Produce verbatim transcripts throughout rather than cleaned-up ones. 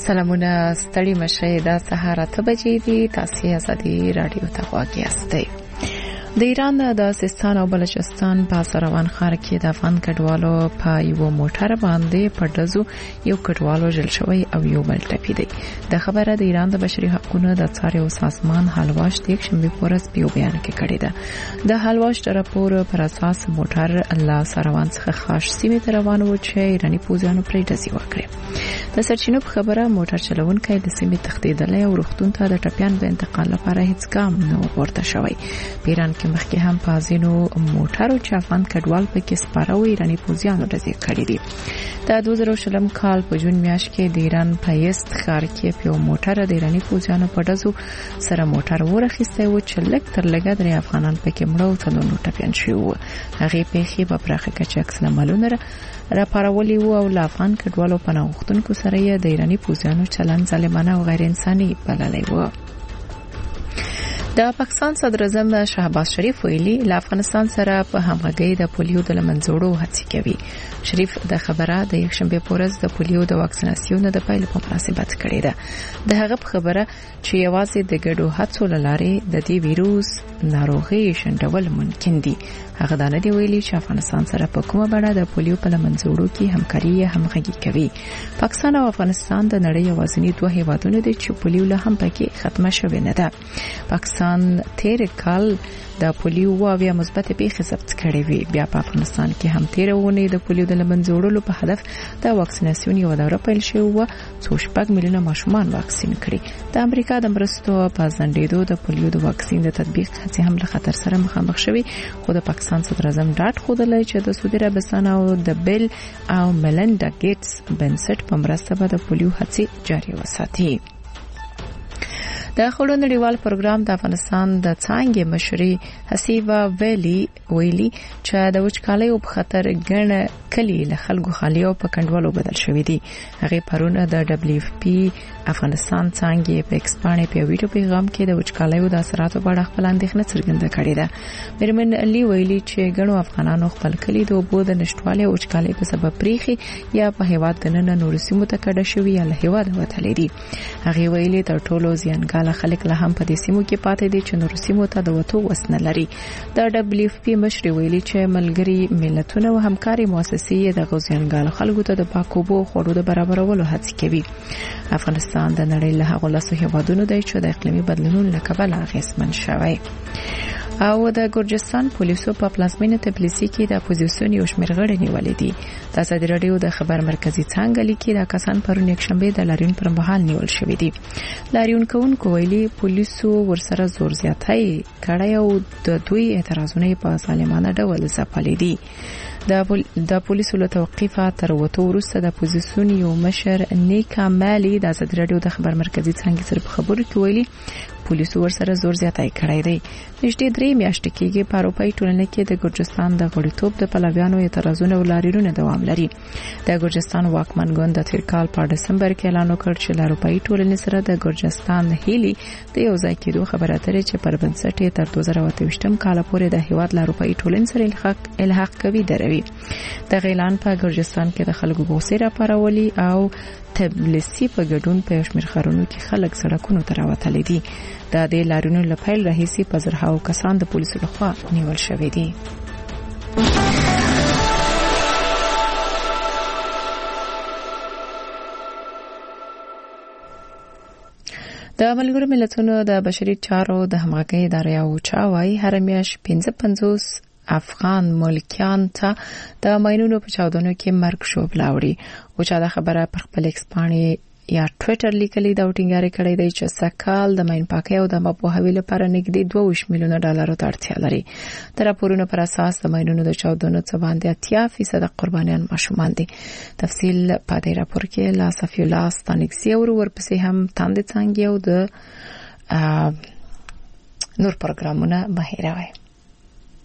سلامونه ستړي مشه د سهار اته بجې دي. تاسو ازادي رادیو ته غواړئ یاستئ. د ایران د سیستان او بلوچستان په سروان ښار کې د افغان کډوالو په یو موټر باندې په دزو یو کډوالو جل شوی او یو بل ټپي دی. د خبره د ایران د بشري حقوقو د څار او سازمان حلواش د شنبه پورس په بیان کې کړی ده. د حلواش د راپور پر اساس موټر الله سروان څخه خاص سیمه ته روان و چې ایرانی پوځیانو پرې دزي وکړي. د سرچینو په خبره موټر چلونکي د سیمه تخدیدلې او روختون ته د ټپيان په انتقال لپاره هیڅ ګام نه ورته شوی. پیران کې مخکې هم پازینو موټرو چې افغان کډوال په کې سپاره و ایرانی پوځیانو دزي کړی دي. د دوه زره شلم کال په جون میاشت کې د ایران پایست ښار کې په موټر د ایرانی پوځیانو په دزو سره موټر ورخیسته و چې لک تر لګا درې افغانان په کې مړو ته نو ټپيان شو. هغه په خې په پراخه کچه عکس مالونه را پارولي وو او افغان کډوالو په نوښتونکو سره یې د ایرانی پوځیانو چلن ظالمانه او غیر انساني بللی وو. د پاکستان صدر اعظم شهباز شریف ویلي له افغانستان سره په همغږي د پولیو د لمنځوړو هڅې کوي. شریف د خبره د یکشنبه پورز د پولیو د واکسیناسیون د پیل په مناسبت کړې ده. د هغه خبره چې یوازې د ګډو هڅو لاره د دې ویروس ناروغي شندول ممکن دي. هغه دا نه دی ویلي چې افغانستان سره په کومه بڼه د پولیو په لمنځوړو کې همکاري همغږي کوي. پاکستان او افغانستان د نړۍ یوازینی دوه هیوادونه دي چې پولیو له هم پکې ختمه شوې نه ده. پاکستان تیر کال د پولیو واویا مثبت پیښې ثبت کړې وي. بیا په افغانستان کې هم تیر ونه د پولیو د لمنځوړلو په هدف د واکسیناسیون یو دوره پیل شوې و څو شپږ میلیونه ماشومان واکسین کړي. د امریکا د مرستو په ځنډېدو د پولیو د واکسین د تطبیق هڅې هم له خطر سره مخامخ شوي. خو د پاکستان صدر اعظم ډاډ خوده چې د سعودي عربستان او د بیل او ملنډا ګیټس بنسټ په مرسته به د پولیو هڅې جاري وساتي. د خړو نړیوال پروګرام د افغانستان د څانګې مشري حسیبا ویلي ویلي چې د وچکالۍ په خطر ګڼ کلی له خلکو خالیو په کندوالو بدل شوې دي. هغه پرونه د دبليو اف پی افغانستان څانګې په ایکسپانې په ویډیو پیغام کې د وچکالۍ د اثراتو په اړه خپل اندېښنه څرګنده کړې ده. مرمن علي ویلي چې ګڼو افغانانو خپل کلی د اوبو د نشټوالي او وچکالۍ په سبب پریخي یا په هیواد د نن نور سیمو ته کډه شوی یا له هیواد وتلې دي. هغه ویلي تر ټولو زیانګال خلک له هم په دې سیمو کې پاتې دي چې نور سیمو ته د وټو وسنه لري. د دبليو اف پی مشر ویلي چې ملګری ملتونه او همکاري مؤسسې د غوزیانګال خلکو ته د پاکوبو خوړو د برابرولو هڅه کوي. افغانستان د نړۍ له هغو لاسو هیوادونو دی چې د اقلیمي بدلونونو له کبله اغېزمن شوی. او د ګورجستان پولیسو په پلازمینه تبلیسي کې د اپوزیسیون یو شمېر غړي نیولې دي. د ازادي رادیو د خبر مرکزی څنګه لیکي دا کسان پرون یکشنبه د لاریون پر مهال نیول شوې دي. لاریون کوونکو ویلي پولیسو ورسره زور زیاتی کړی او د دوی اعتراضونه په ظالمانه ډول ځپلي دي. د پولیسو له توقیفه تر وته وروسته د اپوزیسیون یو مشر نیکا مالی د ازادي رادیو د خبر مرکزی څنګه سره په خبرو کې ویلي پولیسو ورسره زور زیاتی کړی دی. نږدې درې میاشتې کېږي په اروپایي ټولنه کې د ګورجستان د غړیتوب د پلویانو اعتراضونه او لاریونونه دوام لري. د ګورجستان واکمن ګوند د تیر کال په دسمبر کې اعلان وکړ چې د اروپایي ټولنې سره د ګورجستان هیلي د یو ځای کېدو خبره اترې چې پر بنسټ یې تر دوه زره اته ویشتم کال پورې د هیواد له اروپایي ټولنې سره الحاق الحاق کوي دروي. د اعلان په ګورجستان کې د خلکو غوسه راپارولي او تبلیسي په ګډون په شمیر خارونو کې خلک سړکونو ته راوتلي دي. د دې لاریونو لپاره راهیسي په زرهاو کسان د پولیسو لخوا نیول شوي دي. د ملګرو ملتونو د بشري چارو د همغږۍ ادارې او چاوي هر میاشت پنځه پنځوس افغان ملکیان ته د ماینونو په چاودنو کې مرګ شوب لاوړي. او چې دا خبره پر خپل ایکسپانې یا ټویټر لیکلي دا ټینګار کړی دی چې سکهال د ماین پاکي او د مپوهوي لپاره نږدې دوه میلیونه ډالرو ته اړتیا لري. د راپورونو پر اساس د ماینونو د چاودنو څخه باندې اتیا فیصد قربانیان ماشومان دي. تفصیل په دې راپور کې لا صفی الله ستانکسي او ورپسې هم تاند څنګه او د نور پروګرامونه بهیروي.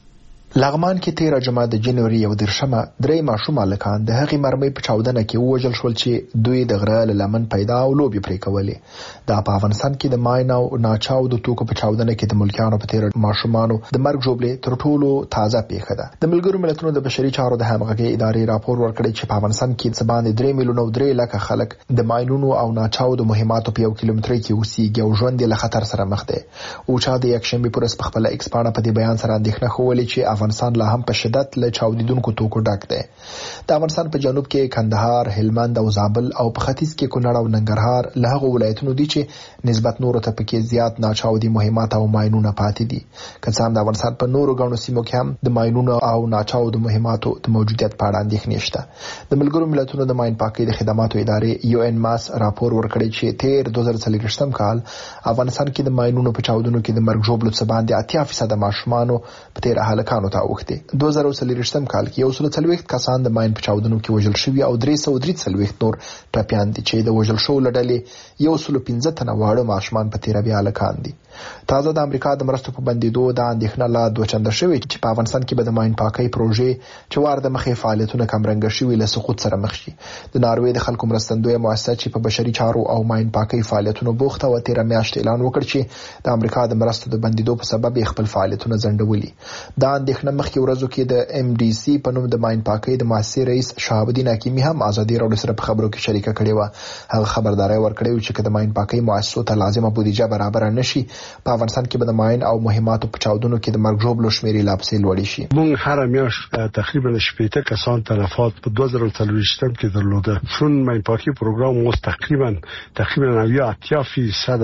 لغمان کې تیره جمعه د جنوري یو دېرشمه درې ماشوم هلکان د هغې مرمۍ په چاودنه کې ووژل شول چې دوی د غره له لمن پیدا او لوبې پرې کولې. دا په افغانستان کې د ماین او ناچاودو توکو په چاودنه کې د ملکیانو په تیره ماشومانو د مرګ ژوبلې تر ټولو تازه پیښه ده. د ملګرو ملتونو د بشري چارو د همغږۍ ادارې راپور ورکړی چې په افغانستان کې څه باندې درې میلیونه او درې لکه خلک د ماینونو او ناچاودو مهماتو په یو کیلومترۍ کې اوسېږي او ژوند یې له خطر سره مخ دی. اوچا د یکشنبې په ورځ په خپله ایکس پاڼه په دې بیان سره اندېښنه ښولې چې افغانستان لا هم په شدت له چاودیدونکو توکو ډک دی. د افغانستان په جنوب کې کندهار، هلمند او زابل او په ختیځ کې کونړ او ننګرهار له هغو ولایتونو دي چې نسبت نورو ته پکې زیات ناچاودي مهمات او ماینونه پاتې دي. که څه هم د افغانستان په نورو ګڼو سیمو کې هم د ماینونو او ناچاودو مهماتو د موجودیت په اړه اندېښنې شته. د ملګرو ملتونو د ماین پاکۍ د خدماتو ادارې یو ان ماس راپور ورکړی چې تیر دوه زره څلوېښتم کال افغانستان کې د ماینونو په چاودنو کې د مرګ ژوبلو څه باندې اتیا فیصده ماشومانو په تیره هلکانو ته اوښتي. دوه زره څلوېښتم کال کې یو سل څلوېښت کسان د ماین په چاودنو کې وژل شوي او درې سوه درې څلوېښت نور ټپیان دي چې د وژل شوو له ډلې یو سل پنځه تنه واړه ماشومان په تیره بیا هلکان دي. تازه د امریکا د مرستو په بندېدو دا اندېښنه لا دوه چنده شوې چې په افغانستان کې به د ماین پاکۍ پروژې چې وار د مخې فعالیتونه کمرنګه شوي له سقوط سره مخ شي. د ناروې د خلکو مرستندویه مؤسسه چې په بشري چارو او ماین پاکۍ فعالیتونو بوخته و تیره میاشت اعلان وکړ چې د امریکا د مرستو د بندېدو په سبب یې خپل فعالیتونه ځنډولي. دا اندېښنه مخکې ورځو کې د ام ډي سي په نوم د ماین پاکۍ د مؤسسې رئیس شهاب الدین حکیمي هم ازادي راډیو سره په خبرو کې شریکه کړې وه. هغه خبرداری ورکړی و چې که د ماین پاکۍ مؤسسو ته لازمه بودیجه برابره نشي په افغانستان کې د ماین او مهماتو په چاودنو کې د مرګ ژوبلو شمیرې لا پسې لوړې شي. موږ هر میاشت تقریبا شپږ کسان تلفات په دوه زره څلوېښتم کې درلوده. چون ماین پاکۍ پروګرام مو تقریبا تقریبا نوي اتیا فیصد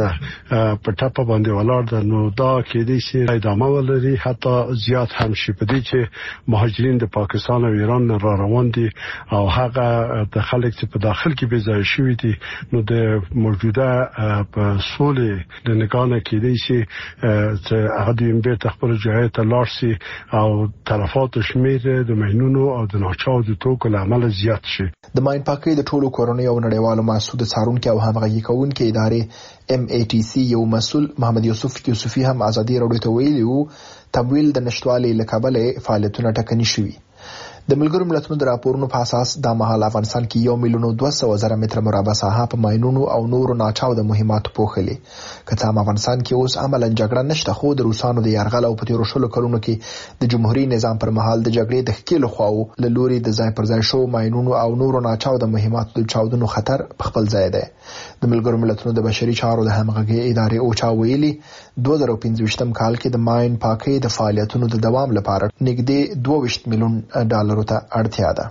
په ټاپه باندې ولاړ ده، نو دا کېدای شي ادامه ولري، حتی زیات هم شي. په دې چې مهاجرین د پاکستان او ایران را روان دي او هغه د خلک چې په داخل کې بې ځای شوي دي، نو د موجوده په سولې د نگاه کېدای شي چې هغه د بیرته خپل ځای ته لاړ شي او تلفات شمیر د ماینونو او د ناچاودو توکو له امله زیات شي. د ماین پاکۍ د ټولو کورنۍ او نړیوالو مؤسسو د څارونکو او همغږي کوونکو ادارې ام ای ټي سي یو مسؤل محمد یوسف یوسفي هم ازادي راډیو ته ویلي وو تمویل د نشټوالي له کبله فعالیتونه ټکني شوي. د ملګرو ملتونو د راپورونو په اساس دا مهال افغانستان کې یو میلیون او دوه سوه زره متره مربع ساحه په ماینونو او نورو ناچاوده مهماتو پوښلې. که څه هم افغانستان کې اوس عملاً جګړه نشته، خو د روسانو د یرغل او په تیرو شلو کلونو کې د جمهوریت نظام پر مهال د جګړې د ښکېلو خواو له لوري د ځای پر ځای شوو ماینونو او نورو ناچاوده مهماتو د چاودنو خطر په خپل ځای دی. د ملګرو ملتونو د بشري چارو د همغږۍ ادارې اوچا ویلي دوه زره پنځویشتم کال کې د ماین پاکۍ د فعالیتونو د دوام لپاره نږدې دوه ویشت میلیون ډالرو ته اړتیا ده.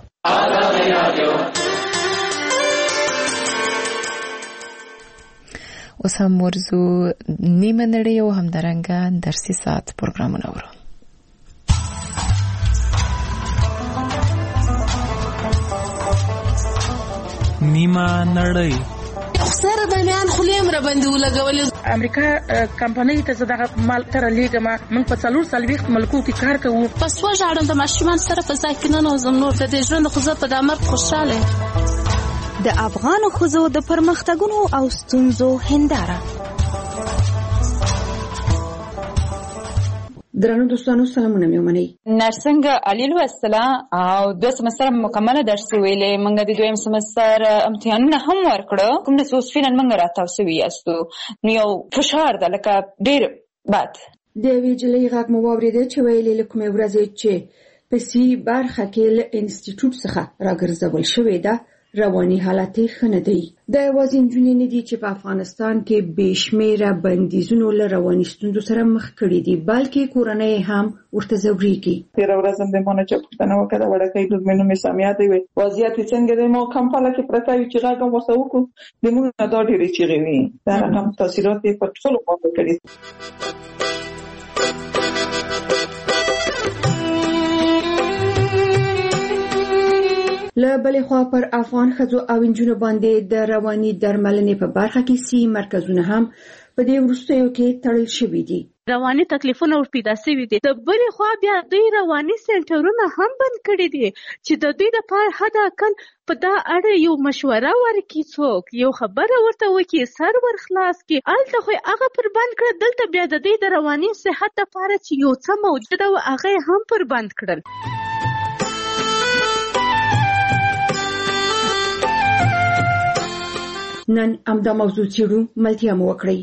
اوس هم ورزو نیمه نړۍ او همدارنګه درسي ساعت پروګرامونه ورو. نیمه نړۍ سره د میان خلیم را باندې ولګولې. امریکا کمپنۍ ته زده مال تر لیګما من په څلور سلويخت ملکو کې کار کوو. پس وژاړم د ماشومان سره په ځای کې نه نوزم نور د دې ژوند خو زه په دامر خوشاله. د افغان ښځو د پرمختګونو او ستونزو هنداره. درنو دوستانو سلامونه مې ومنئ. نرسنګ علي لوستله او دوه سمستر مکمله درس ویلې. موږ د دویم سمستر امتحانونه هم ورکړه. کوم څه اوس فعلا موږ راتاو سوي یاستو، نو یو فشار ده لکه ډېر بد. د یوې جلۍ غږ مو واورېده چې ویلې له کومې ورځې چې په سي برخه کې له انسټیټیوټ څخه راګرځول شوې ده رواني حالت یې ښه نه دی. دا یوازې نجونې نه دي چې په افغانستان کې بې شمېره بندیزونو له رواني ستونزو سره مخ کړي دي، بلکې کورنۍ هم ورته ځورېږي. تېره ورځ هم د ما نه چا پوښتنه وکړه وړکۍ لور مې نوم یې سامیه دی وی وضعیت یې څنګه دی. ما کمپاله کې پرته وي چې غږ هم ورته وکړو، د موږ نه دا ډېرې چیغې وي. دا رقم تاثیرات یې په ټولو خواته کړي. له بلې خوا پر افغان ښځو او نجونو باندې د رواني درملنې په برخه کې سي مرکزونه هم په دې وروستیو کې تړل شوي دي. رواني تکلیفونه ور پیدا شوي دي. د بلې خوا بیا دوی رواني سنټرونه هم بند کړي دي چې د دوی دپاره حد اقل په دا اړه یو مشوره ورکړي، څوک یو خبره ورته وکړي، سر ور خلاص کړي. هلته خو یې هغه پر بند کړه، دلته بیا د دوی د رواني صحت دپاره چې یو څه موجوده وه هغه یې هم پر بند کړل. نن همدا موضوع څېړو، ملتیا مو وکړئ.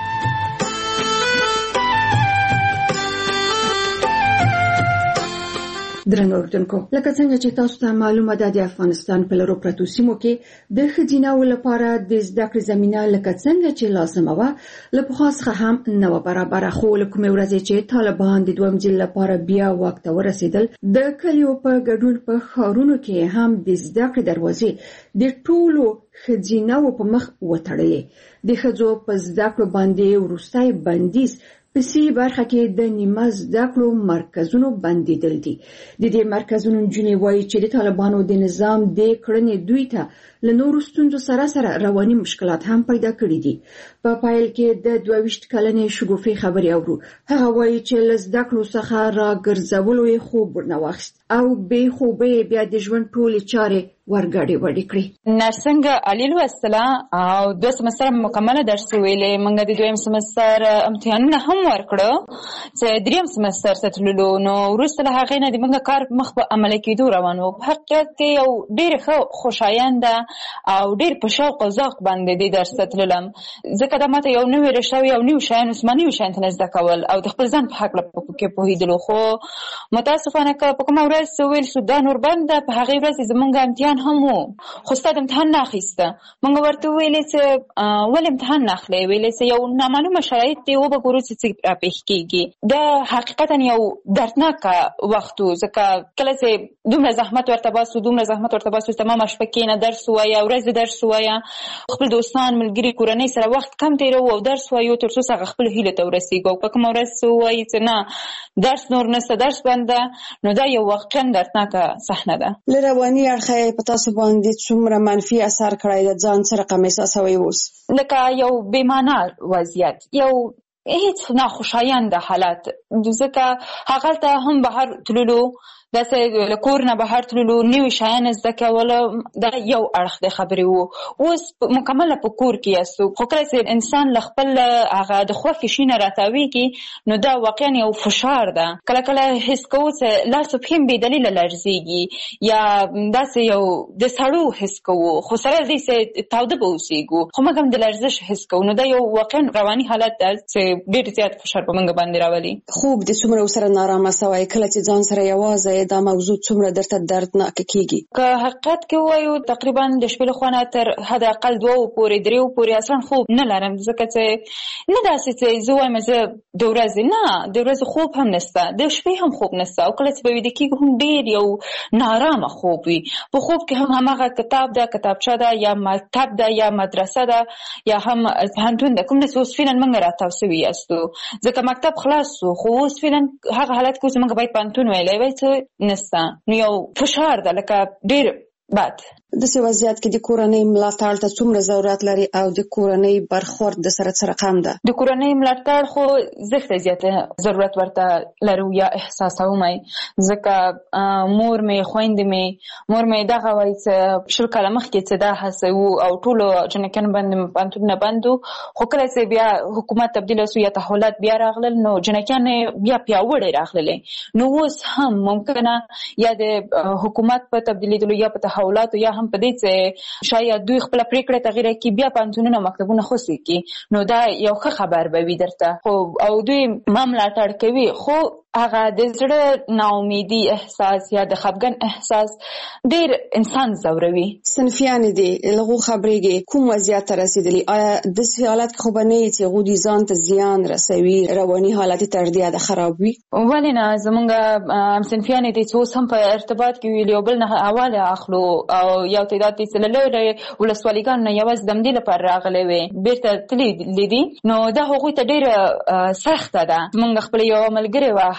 درنو اردوونکو، لکه څنګه چې تاسو ته معلومه ده د افغانستان په لرو پرتو سیمو کې د ښځیناو لپاره د زده کړې زمینه لکه څنګه چې لازمه وه له پخوا څخه هم نه وه برابره. خو له کومې ورځې چې طالبان د دویم ځل لپاره بیا واک ته ورسېدل، د کلیو په ګډون په ښارونو کې هم د زده کړې دروازې د ټولو ښځیناو په مخ وتړلې. د ښځو په زده کړو باندې وروستی بندیز په سی برخه کې د نیمه زده کړو مرکزونو بندیدل دي. د دې مرکزونو نجونې وایي چې د طالبانو د نظام د کړنې دوی ته له نورو ستونزو سره سره رواني مشکلات هم پیدا کړي دي. په پایل کې د دوه ویشت کلنې شګوفې خبرې اورو. هغه وایي چې له زده کړو څخه راګرځولو یې خوب ورنه واخیست او بې خوبۍ بیا د ژوند ټولې چارې ورګډې وډې کړې. نرسنګ علي لوستله او دوه سمستره مکمله درس ویلې. موږ د دویم سمستر امتحانونه هم ورکړه چې دریم سمستر ته تللو، نو وروسته له هغې نه د موږ کار مخ په عملي کېدو روان و. په حقیقت کې یو ډېر ښه خوشاینده او ډېر په شوق او ذوق باندې دې درس ته تللم، ځکه دا ماته یو نوی رشته یو نوي شیان زما نوي شیان ته زده کول او د خپل ځان په هکله پکې پوهېدلو. خو متاسفانه که په کومه ورځ څه ویل شو دا نور بند ده، په هغې ورځ زموږ امتحان هم و، خو ستا د امتحان نه اخیسته. موږ ورته وویلې چې ولې امتحان نه اخلئ؟ ویلې چې یو نامعلومه شرایط دی، وبګورو چې څه راپېښ کېږي. دا حقیقتا یو دردناکه وخت و، ځکه کله چې دومره زحمت ورته باسو دومره زحمت ورته باسو تمامه شپه کښېنه درس ووایه، ورځې درس ووایه، خپل دوستان ملګري کورنۍ سره وخت کم تېروو او درس وایو تر څو هغه خپلو هیلو ته ورسېږو. په کومه ورځ څه ووایي چې نه درس نور نشته، درس بند ده، نو دا یو واقعا دردناکه صحنه ده. له رواني اړخه په تاسو باندې څومره منفي اثر کړی ده؟ ځان څه رقم احساسوئ اوس؟ لکه یو بېمعنه وضعیت، یو هیڅ ناخوشاینده حالت، ځکه هغلته هم بهر تللو، داسې له کور نه بهر تللو، نوي شیان زده کولو، دا یو اړخ د خبرې و. اوس مکمله په کور کې یاستو، خو کله چې انسان له خپل هغه د خوښې شي نه راتاویږي نو دا واقعا یو فشار ده. کله کله حس کوو چې لاس او پښې مې بېدلیله لړزېږي یا داسې یو د سړو حس کوو، خو سره دې چې تاوده به اوسېږو، خو موږ هم د لړزش حس کوو. نو دا یو واقعا رواني حالت ده چې ډېر زیات فشار په موږ باندې راولي. خوب دې څومره ورسره نارامه سوی؟ کله چې ځان سره یوازې دا موضوع څومره درته دردناکه کېږي؟ که حقیقت کې ووایو تقریبا د شپې له خوا نه تر حد اقل دوو پورې دریو پورې اصلا خوب نه لرم، ځکه چې نه داسې چې زه وایم زه د ورځې نه د ورځې خوب هم نشته، د شپې هم خوب نشته، او کله چې به ویده کېږو هم ډېر یو نارامه خوب وي. په خوب کې هم هماغه کتاب ده، کتابچه ده، یا مکتب ده، یا مدرسه ده، یا هم پوهنتون ده، کوم نه چې اوس فعلا موږ راتاو سوي یاستو، ځکه مکتب خلاص سو، خو اوس فعلا هغه حالت کې اوس موږ باید پوهنتون ویلی وای چې نسته، نو یو فشار ده لکه ډېر بد. داسې وضعیت کې د کورنۍ ملاتړ ته څومره ضرورت لري او د کورنۍ برخورد د سره څه رقم ده؟ د کورنۍ ملاتړ خو زښته زیاته ضرورت ورته لرو یا احساسوم، ځکه مور مې خویندې مې مور مې دغه وایي چې شل کاله مخکې چې دا هڅه وو او ټولو جنکیانو باندې پوهنتونونه بند وو، خو کله چې بیا حکومت تبدیل شو یا تحولات بیا راغلل نو جنکیان بیا پیاوړې راغللې. نو اوس هم ممکنه یا د حکومت په تبدیلېدلو یا په تحولاتو یا هم په دې چې شاید دوی خپله پرېکړه تغییر کړي بیا پوهنتونونه او مکتبونه خوسي کړي، نو دا یو ښه خبر به وي درته. خو او دوی ما ملاتړ کوي، خو هغه د زړه ناامیدي احساس یا د خفګان احساس ډېر انسان ځوروي. صنفیانې دي له هغو خبرېږي کوم وضعیت ته رسېدلي؟ آیا داسې حالت کې خو به نه وي چې هغوی ځان ته زیان رسوي، رواني حالت یې تر دې حده خراب وي؟ ولې نه، زموږ صنفیانې دي چې اوس هم په ارتباط کې وي، یو بل نه حواله اخلو، او یو تعداد دي چې له لرې ولسوالیګانو نه یوازې د همدې لپاره راغلی وي بېرته تللي دي، نو دا هغوی ته ډېره سخته ده. زموږ خپله یوه ملګرې وه،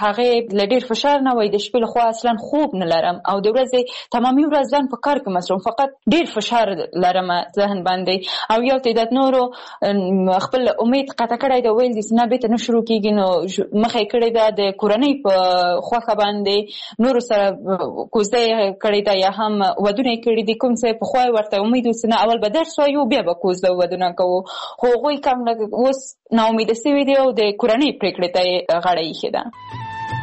هغه لډیر فشار نه وای د شپې له خوا اصلا خوب نه لرم او د ورځې تمامي ورځ ځان په کار کې مصروف فقط ډیر فشار لرم ذهن باندې او یو تعداد نورو خپل امید قطع کړی دا ویل دي چې نه به ته شروع کیږي نو مخې کړی دا د کورنۍ په خوخه باندې نور سره کوزده کړی دا یا هم ودونه کړی دي کوم څه په خوای ورته امید وسنه اول به درس وایو بیا به کوزده ودونه کوو خو غوي کم اوس نا امید سوي دی او د کورنۍ پریکړې ته غاړه یې ده.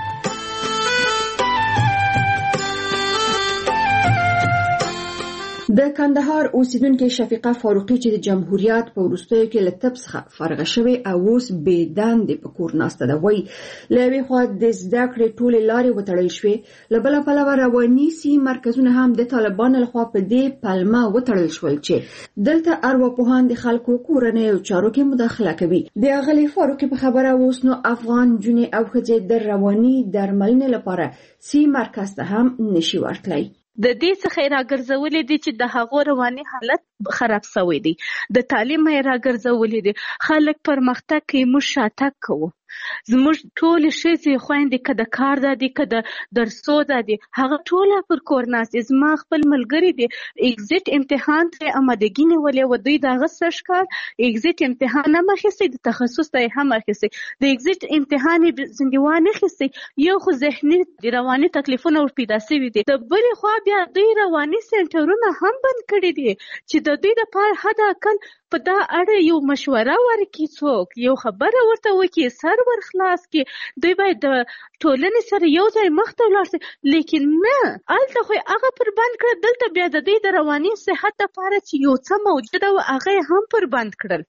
د کندهار اوسیدونکو شفیقه فاروقي چې د جمهوریت په وروستیو کې له طب څخه فارغه شوې او اوس بې دندې په کور ناسته ده وایي له یوې خوا د زده کړې ټولې لارې وتړل شوې له بله پلوه رواني سي مرکزونه هم د طالبانو لخوا په دې پلمه وتړل شول چې دلته ارواپوهان د خلکو کورنیو چارو کې مداخله کوي. د اغلې فاروقي په خبره اوس نو افغان جونې او ښځې د رواني درملنې لپاره سي مرکز ته هم نشي ورتلی. د دې څخه راګرځولې دي چې د هغو رواني حالت خراب شوی دی د تعلیم یې راګرځولې دي خلک پرمختګ کوي موږ شاتګ کوو زموږ ټول ښځې خويندې کده کار دادي کده درسو دادي هغه ټوله پر کور ناست زما خپل ملګری دي ایگزیټ امتحان ته آمادګي نیولې و دوی دغه سرشکار ایگزیټ امتحان هم اخیستی د تخصص ته هم اخیستی د ایگزیټ امتحان زندوانه اخیستی یو خو ذهني رواني تکلیفونه ور پیدا شوي دي د بلې خوا بیا دوی رواني سنټرونه هم بند کړي دي چې د دوی د پاره حد اقل په دا اړه یو مشوره ورکړي څوک یو خبره ورته وکړي سر ورخلاص کړي دوی باید د ټولنې سره یو ځای مخ ته ولاړ شي لیکن نه الته خو هغه پر بند کړ دلته بیا د دوی د رواني صحت لپاره چې یو څه موجود او هغه هم پر بند کړل.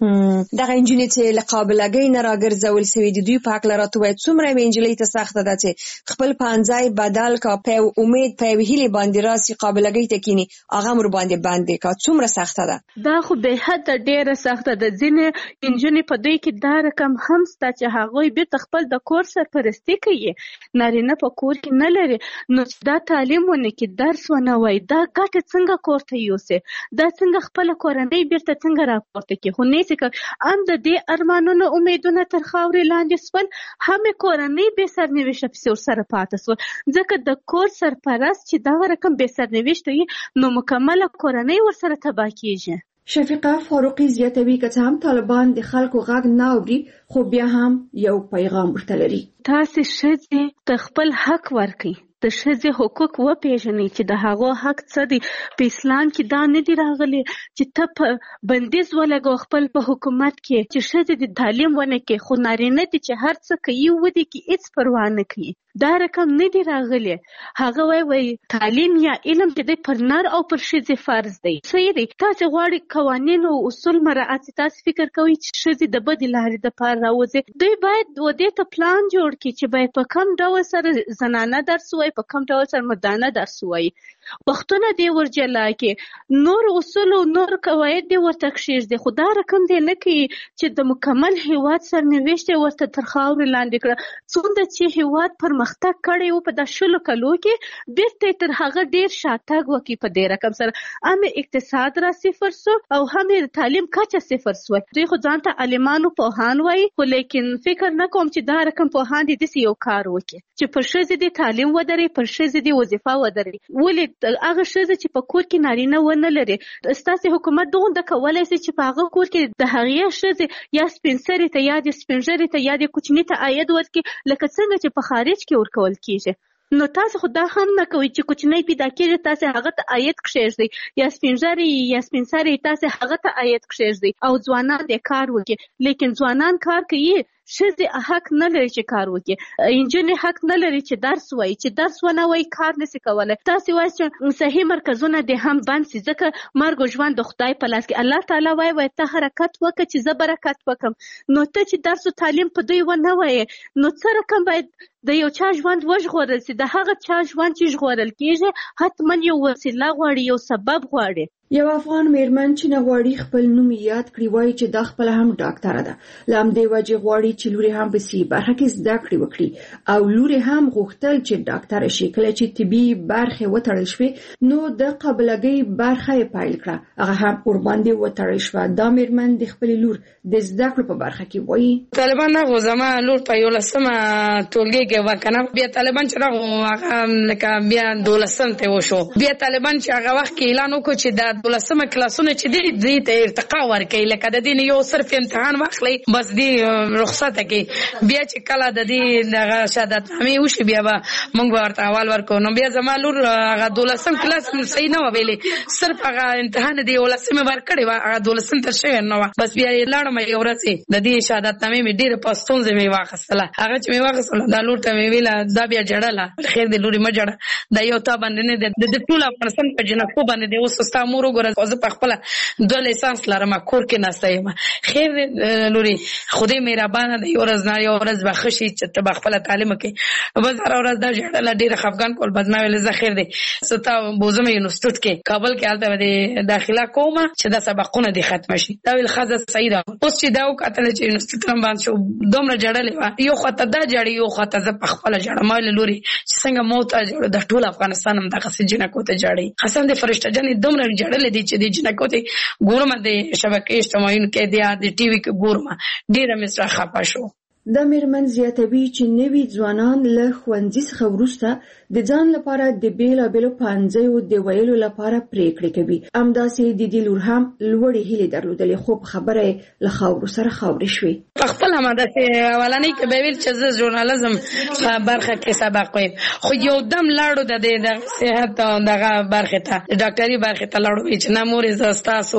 دغه انجینر چې له قابلګۍ نه راګرځول شوی دي دوی په حق لراته وای څومره انجلۍ ته سخته ده چې خپل پانځای بدل کا په امید په ویلې باندې راسي قابلګۍ ته کینی هغه مر باندې باندې کا څومره سخته ده دا خو به حد ډیره سخته ده ځینې انجینر په دوی کې دا رقم هم ستا چې هغه بیرته خپل د کور سرپرستی کوي نارینه په کور کې نه لري نو دا تعلیم ونه کې درس ونه وای دا ګټه څنګه کور ته یوسه دا څنګه خپل کورنۍ بیرته څنګه راپورته کوي خو نه څه ام د دې ارمانونو امیدونه تر خاورې لاندې سول هم کورنۍ به سرنوشت په سر پاتې سو ځکه د کور سرپرست چې دا رقم به سرنوشت وي نو مکمل کورنۍ ورسره تباہ کیږي. شفیقه فاروقي زیاتوي که هم طالبان د خلکو غږ نه اوري خو بیا هم یو پیغام ورته لري تاسو ښځې ته خپل حق ورکړئ د ښځې حقوق وپیژنئ چې د هغو حق څه دی په اسلام کې دا نه دی راغلی چې ته په بندیز ولګو خپل په حکومت کې چې ښځې د تعلیم ونه کې خو نارینه دي چې هر څه کوي ودی کې هیڅ پروا نه کوي دا رقم نه دی راغلی هغه وای وای تعلیم یا علم چې د پر نر او پر ښځې فرض دی صحیح دی تاسو غواړئ قوانین او اصول مراعات تاسو فکر کوئ چې ښځې د بد لارې د پاره راوځي دوی باید و دې ته پلان جوړ کړي چې باید په کوم ډول سره زنانه درس وای په کوم ډول سره مردانه درس وای وختونه دی ورجلا کې نور اصول او نور قواعد دی ورته کښیږدي خو دا رقم دی نه کوي چې د مکمل هیواد سرنوشت ورته تر خاورې لاندې کړه څومره چې هیواد پر مختګ کړي او په د شلو کلو کې بیرته تر هغه ډیر شاتګ وکي په دې رقم سره هم اقتصاد را صفر سو او هم تعلیم کچه صفر سو دوی خو ځان ته عالمانو پوهان وای خو لیکن فکر نه کوم چې دا رقم پوهان دي د یو کار وکي چې پر ښځې د تعلیم ودري پر ښځې د وظیفه ودري ولې هغه ښځه چې په کور کې نارینه ونه لري ستاسو حکومت دغه د کولای شي چې په هغه کور کې د هغې ښځې یا سپینسري ته یا د سپینژري ته یا د کوچني ته عاید ورکړي لکه څنګه چې په خارج کې ورکول کیږي نو تاسو خو دا هم نه کوئ چې کوچنی پیدا کېږي تاسو هغه ته عاید کښېږدئ یا سپینژري یا سپینسري تاسو هغه ته عاید کښېږدئ او ځوانان د کار وکړي لیکن ځوانان کار کوي ښځې حق نه لري چې کار وکړي انجونې حق نه لري چې درس وایي چې درس ونه وایي کار نشي کولی تاسو وایي چې صحیح مرکزونه دې هم بند شي ځکه مرګ او ژوند د خدای په لاس کې الله تعالی وایي وایي ته حرکت وکړه چې زه برکت وکړم نو ته چې درس او تعلیم په دوی ونه وایي نو څه رقم باید د یو چا ژوند وژغورل شي د هغه چا ژوند چې ژغورل کېږي حتما یو وسیله غواړي یو سبب غواړي یو افغان میرمن چې نغواړي خپل نوم یاد کړي وایي چې د خپل هم ډاکټره ده. لامدې وجه غواړي چې لوري هم په سی برخه کې زده کړې وکړي او لوري هم غوښتل چې ډاکټره شي. کله چې طبي برخه وتړل شوې نو د قابلګۍ برخه یې پایل کړه، هغه هم ور باندې وتړل شوه. دا میرمن د خپل لور د زده کړو په برخه کې وایي طالبان هغه زما لور په یو لسمه ټولګي کې وکنه، بیا طالبان چې هغه لکه بیا دولسم ته وشو، بیا طالبان چې هغه وخت کې اعلان وکړ چې د دولسمه کلاسونه چې دې ته ارتقا ورکړي، لکه د دې یو صرف امتحان واخلي بس دې رخصت کې، بیا چې کله د دې دغه شهادت نامې وشي بیا به موږ ورته اول ورکو. نو بیا زما لور هغه دولسم کلاس صحیح نه ویلې، صرف هغه امتحان دی ولسمه ورکړي وا، هغه دولسم تر شوی نه و، بس بیا یې لاړم یو ورځ د دې شهادت نامې مې ډیره پښتون زمې واخصله. هغه چې مې واخصله دا لور ته مې ویله دا بیا جړله، خیر دې لوري ما جړه، دا یو تا باندې نه د ټول افغانستان په جنکو باندې دی اوس ستا مور وګوره، زه په خپل دوه لیسانس لرم، کور کې ناسته یم. خیر لوري خدای مهربانه دی، یو ورځ نه یو ورځ به خشي چې ته په خپل تعلیم کې بس هر ورځ دا جړله ډیره خفګان کول. بس ما ویل زه خیر دی ستا بوزم یونیورسيټ کې کابل کې حالت باندې داخله کوم چې دا سبقونه دي ختم شي. دا ویل خزه صحیح ده. اوس چې دا وکړل چې یونیورسيټ هم باندې شو دومره جړلې و، یو خاطر دا جړې یو خاطر ز په خپل جړه مال لوري چې څنګه موت جوړ د ټول افغانستان هم دغه سجنه کوته جړې حسن د فرشته جنې دومره جړلې دي چې د جنه کوته ګورم د شبکې اجتماعي کې د ټي وي کې ګورم ډیره مې خپه شو. د میرمن زیاتوي چې نوي ځوانان له ښوونځي څخه وروسته د ځان لپاره د بیلابېلو پانځیو د ویلو لپاره پریکړې کوي. همداسې د دې لور هم لوړې هیلې درلودلې، خو په خبره له خاورو سره خاورې شوې. په خپل همداسې اولنۍ کې به ویل چې زه ژورنالیزم برخه کې سبق وایم، خو یو دم لاړو د د صحت دغه برخه ته ډاکټري برخه ته لاړو چې نه مور زه ستاسو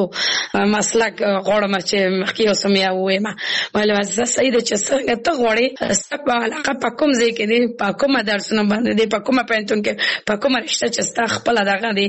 مسلک غواړم چې مخکې اوسم یا وایم. ولې زه صحیح ده چې څنګه ته غواړې ستا علاقه په کوم ځای کې دی، په کومه درسونه باندې دی، په کومه پوهنتون کې، په کومه رشته چې ستا خپله دغه دی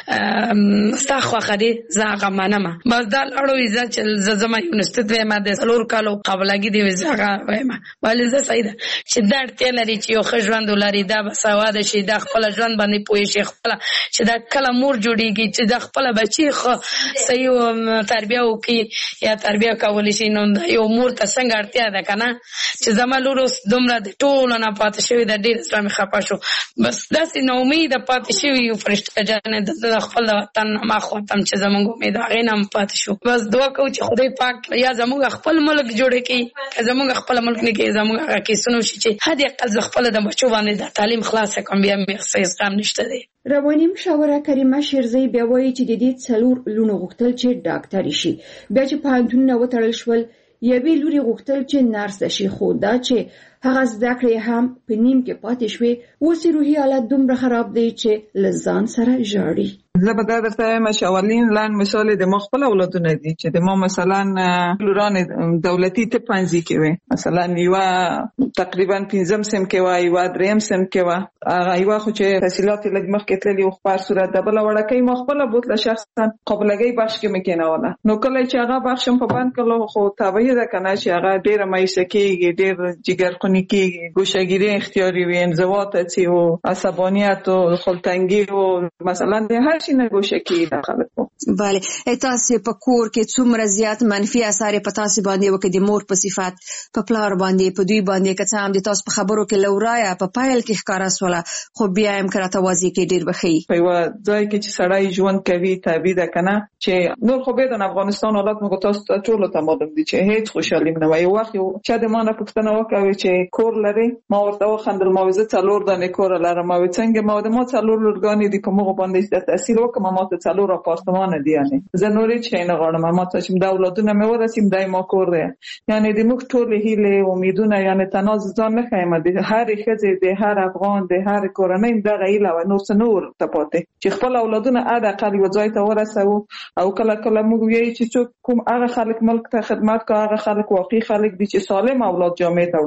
ستا خوښه دی زه هغه منم. بس دا لاړو زه چې زه زما یونیورسيټ وایم د څلور کالو قابلګي دی زه هغه وایم. ولې زه صحیح ده چې دا اړتیا لري چې یو ښه ژوند ولري، دا باسواده شي، دا خپله ژوند باندې پوه شي، خپله چې دا کله مور جوړېږي چې دا خپله بچي ښه صحیح تربیه وکړي یا تربیه کولی شي. نو یو مور ته څنګه اړتیا ده که نه چې زما لور اوس دومره د ټولو نه پاتې شوې ده، ډېر زړه مې خفه شو. بس داسې ناامیده پاتې شوي یو فرشته جانې د خپل وطن نه ما خواتم چې زموږ امید هغې نه هم پاتې شو. بس دعا کوو چې خدای پاک یا زموږ خپل ملک جوړ کړي، که زموږ خپل ملک نه کړي زموږ هغه کیسونه وشي چې حد اقل زه خپله د بچو باندې د تعلیم خلاصه کړم، بیا مې څه غم نشته دی. رواني مشاوره کریمه شیرزی بیا وایي چې د دې څلور لونو غوښتل چې ډاکټري شي، بیا چې پوهنتونونه وتړل شول یوې لوري غوښتل چې نرس شي، خو دا چې هغه زده کړې هم په نیم کې پاتې شوې. اوس روحي حالت دومره خراب دی چې له ځان سره ژاړي. زه به دا درته وایم چې اولین لاند مثال د ما خپل اولادونه دي چې د ما مثلا لوران دولتي طب پنځه کې وي، مثلا یو تقریبا پنځم سم کې وای، یو دریم سم کې وای، هغه یو خو چې تحصیلات لږ مخکې تللی خو په صورت د بل وړکې ما خپل بوتله شخصا قابلګۍ بخش کې مکیناوله. نو کله چې هغه بخشم په باندې کله خو تابعیه ده کنه چې هغه ډیره مایسه کېږي، ډیر جګرخونی کېږي، ګوشهګیری اختیاري وي، انزوا ته او عصبانیت او خلتنګي او مثلا د هر شي نه ګوشه کېږي خلک. بله تاسو په کور کې څومره زیات منفي اثر په تاسو باندې وکړي د مور په صفات، په پلار باندې، په دوی باندې، که څه هم د تاسو په خبرو کې لورایا په پایل کې ښکارا سواله، خو بیا هم کراته واضح کې ډیر بخي په یو ځای کې چې سړی ژوند کوي تابع ده کنه چې نور خو به د افغانستان حالت موږ تاسو ته ټول ته معلوم دي چې هیڅ خوشحالي نه وي. وخت یو چې د مانه پښتنه وکوي چې کور لري، ما ورته خندل ما وزه څلور دانه کور لرم، ما څنګه ما د ما څلور لورګانی دي کومه باندې د تحصیل وکم، ما ته څلور اپارتمان دي یعنی زه نورې چې نه غواړم ما ته چې د اولادونه مې ورسیم دای ما کور دی، یعنی د موږ ټول هیله امیدونه یعنی تناز ځان نه خایم د هر خزه د هر افغان د هر کورنۍ د غیله و نور څنور ته پاتې چې خپل اولادونه اده اقل یو ځای ته ورسو. او کله کله موږ وایي چې څوک کوم هغه خلک ملک ته خدمت کوي، هغه خلک واقعي خلک دي چې سالم اولاد جامعه ته وړاندې کوي.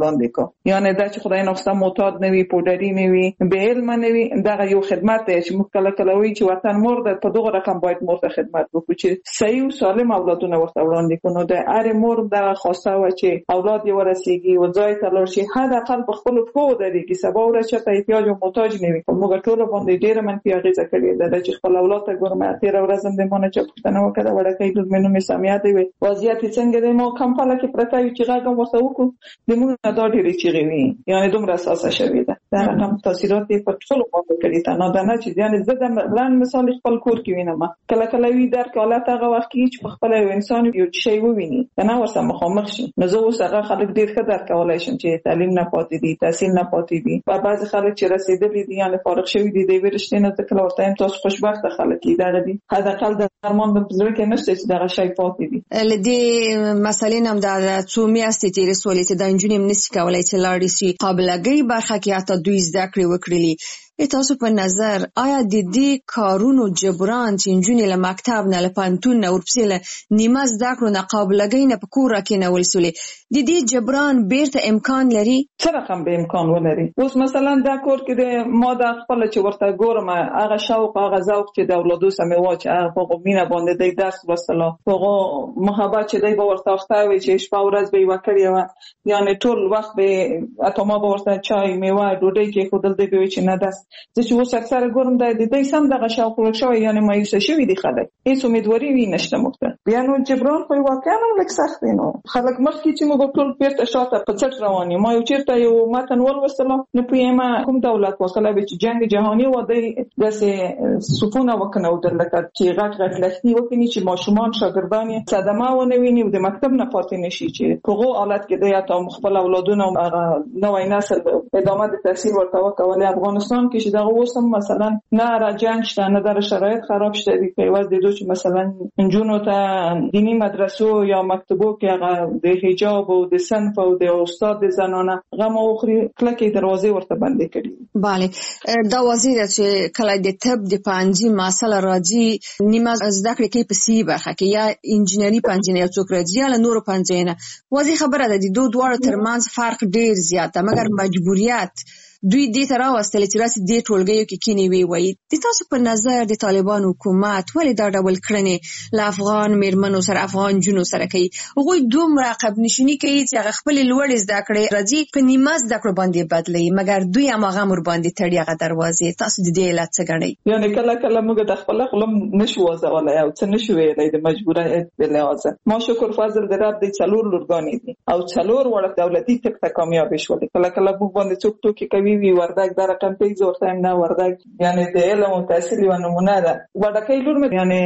کو یعنی دا چې خدای نوښته معتاد نه وي پودري نه وي به علم نه وي دا یو خدمت دی چې موږ کله کله وایي چې وطن مور د په دغه رقم باید مور ته خدمت وکړو چې صحیح او سالم اولادونه ورته وړاندې کړو د هر مور دا خواسته و چې اولاد یې ورسیږي او ځای ته لاړ شي حداقل په خپل پښو درېږي سبا ورځ چې ته احتیاج او محتاج نه وي موږ ټول باندې ډېر منفي اغیزه کړې ده چې خپل اولاد ته ګورم تیر ورځ هم د مونږ چې پښتنه وکړه وړکې د مینو می سمیا دی وضعیت څنګه دی مو کمپاله کې پرته چې راګم ورته وکړو د موږ دا ډېرې چیرې وي یعنی دومره اساسه شوې ده دا رقم تاثیرات په ټول باندې کړی تا نه دا نه چې یعنی زه د لاندې مثال خپل کور کې وینم کله کله وی در کې حالت هغه وخت کې چې خپل انسان یو شی وویني دا نه ورسره مخامخ شي نو زه اوس هغه خلک ډېر ښه درک کولای شم چې تعلیم نه پاتې دي تحصیل نه پاتې دي په بعض خلک چې رسیدلي دي یعنی فارغ شوی دي د ورشتي نه تکل ورته تاسو خوشبخت خلک دي دا دي حداقل د درمان د بزرګ کې نشته چې دا شی پاتې دي لدی مسالې نم د څو میاشتې تیرې سولې چې د انجونیم نسی کولای چې لاړې شي قابلګي برخه کې حتی دوی زده کړې وکړي تاسو په نظر آیا د دې کارونو جبران چې انجونې له مکتب نه له پانتون نه ورپسې له نیمه زده کړو نه قابلګي نه په کور کې نه ولسولې د دې جبران بیرته امکان لري څه رقم به امکان ولري اوس مثلا دا کور کې د ما د خپل چې ورته ګورم هغه شوق هغه ذوق چې د اولادو سمې واچ هغه مینه باندې د درس وسله هغه محبت چې دی به ورته اختاوي چې شپه ورځ به وکړي و یعنی ټول وخت به اتما به ورته چای میوه ډوډۍ کې خودل دی به چې نه داس چې اوس اکثر ګورم د دې سم دغه شوق ورشوي یعنی مایوس شوی دي خلک هیڅ امیدواري وي نشته مخته بیا نو جبران په واقعا لکه سخت نو خلک مخکې چې موږ ټول پیرته شاته په څټ رواني ما یو چیرته یو متن ول وسله نه پېما کوم دولت وکړه چې جنگ جهانی و د داسې سپونه وکنه او درلکه چې غټ غټ لښتي وکړي چې ماشومان شاګردان صدمه ونه ویني او د مکتب نه پاتې نشي چې په هغه حالت کې د یا ته خپل اولادونه نوې نسل ادامه د تحصیل ورته وکولای افغانستان کې چې دا اوسم مثلا نه را جنگ شته نه در شرایط خراب شته دی په واسه د دوی مثلا انجونو ته دینی مدرسو یا مکتبو کې هغه د حجاب او د صنف او د استاد زنانه غو اخري کلکې دروازې ورته بندې کړي bale دا وزیر چې کله د طب د پنځه مسله راځي نیمه زده کړې کې په سی برخه کې یا انجینری پنځه یا څوک راځي یا نور پنځه نه وځي خبره ده د دوه دوه ترمنځ فرق ډیر زیات ده مګر مجبوریت دوی دې تر اوسه چې راسي دې ټولګیو کې کینی وی وای د تاسو په نظر د طالبان حکومت ولې دا ډول کړنې ل افغان میرمنو سره افغان جنو سره کوي هغه دوه مراقب نشونی کوي چې هغه خپل لوړ زده کړې راځي په نیمه زده کړو باندې بدلی مګر دوی هم هغه مر باندې تړي هغه دروازې تاسو د دې علت څه غنئ یعنی کله کله موږ د خپل خپل نشو وځولای او څه نشو ویلای د مجبوریت په لحاظ ما شکر فضل دراب د چلور لورګانی دي او چلور وړ دولتي تک ته کامیاب شول کله کله موږ باندې څوک ټوکی کوي وی وردک در رقم پیز ورته نه وردک یعنی د علم او تحصیل و نمونه ده وردکې لور مې یعنی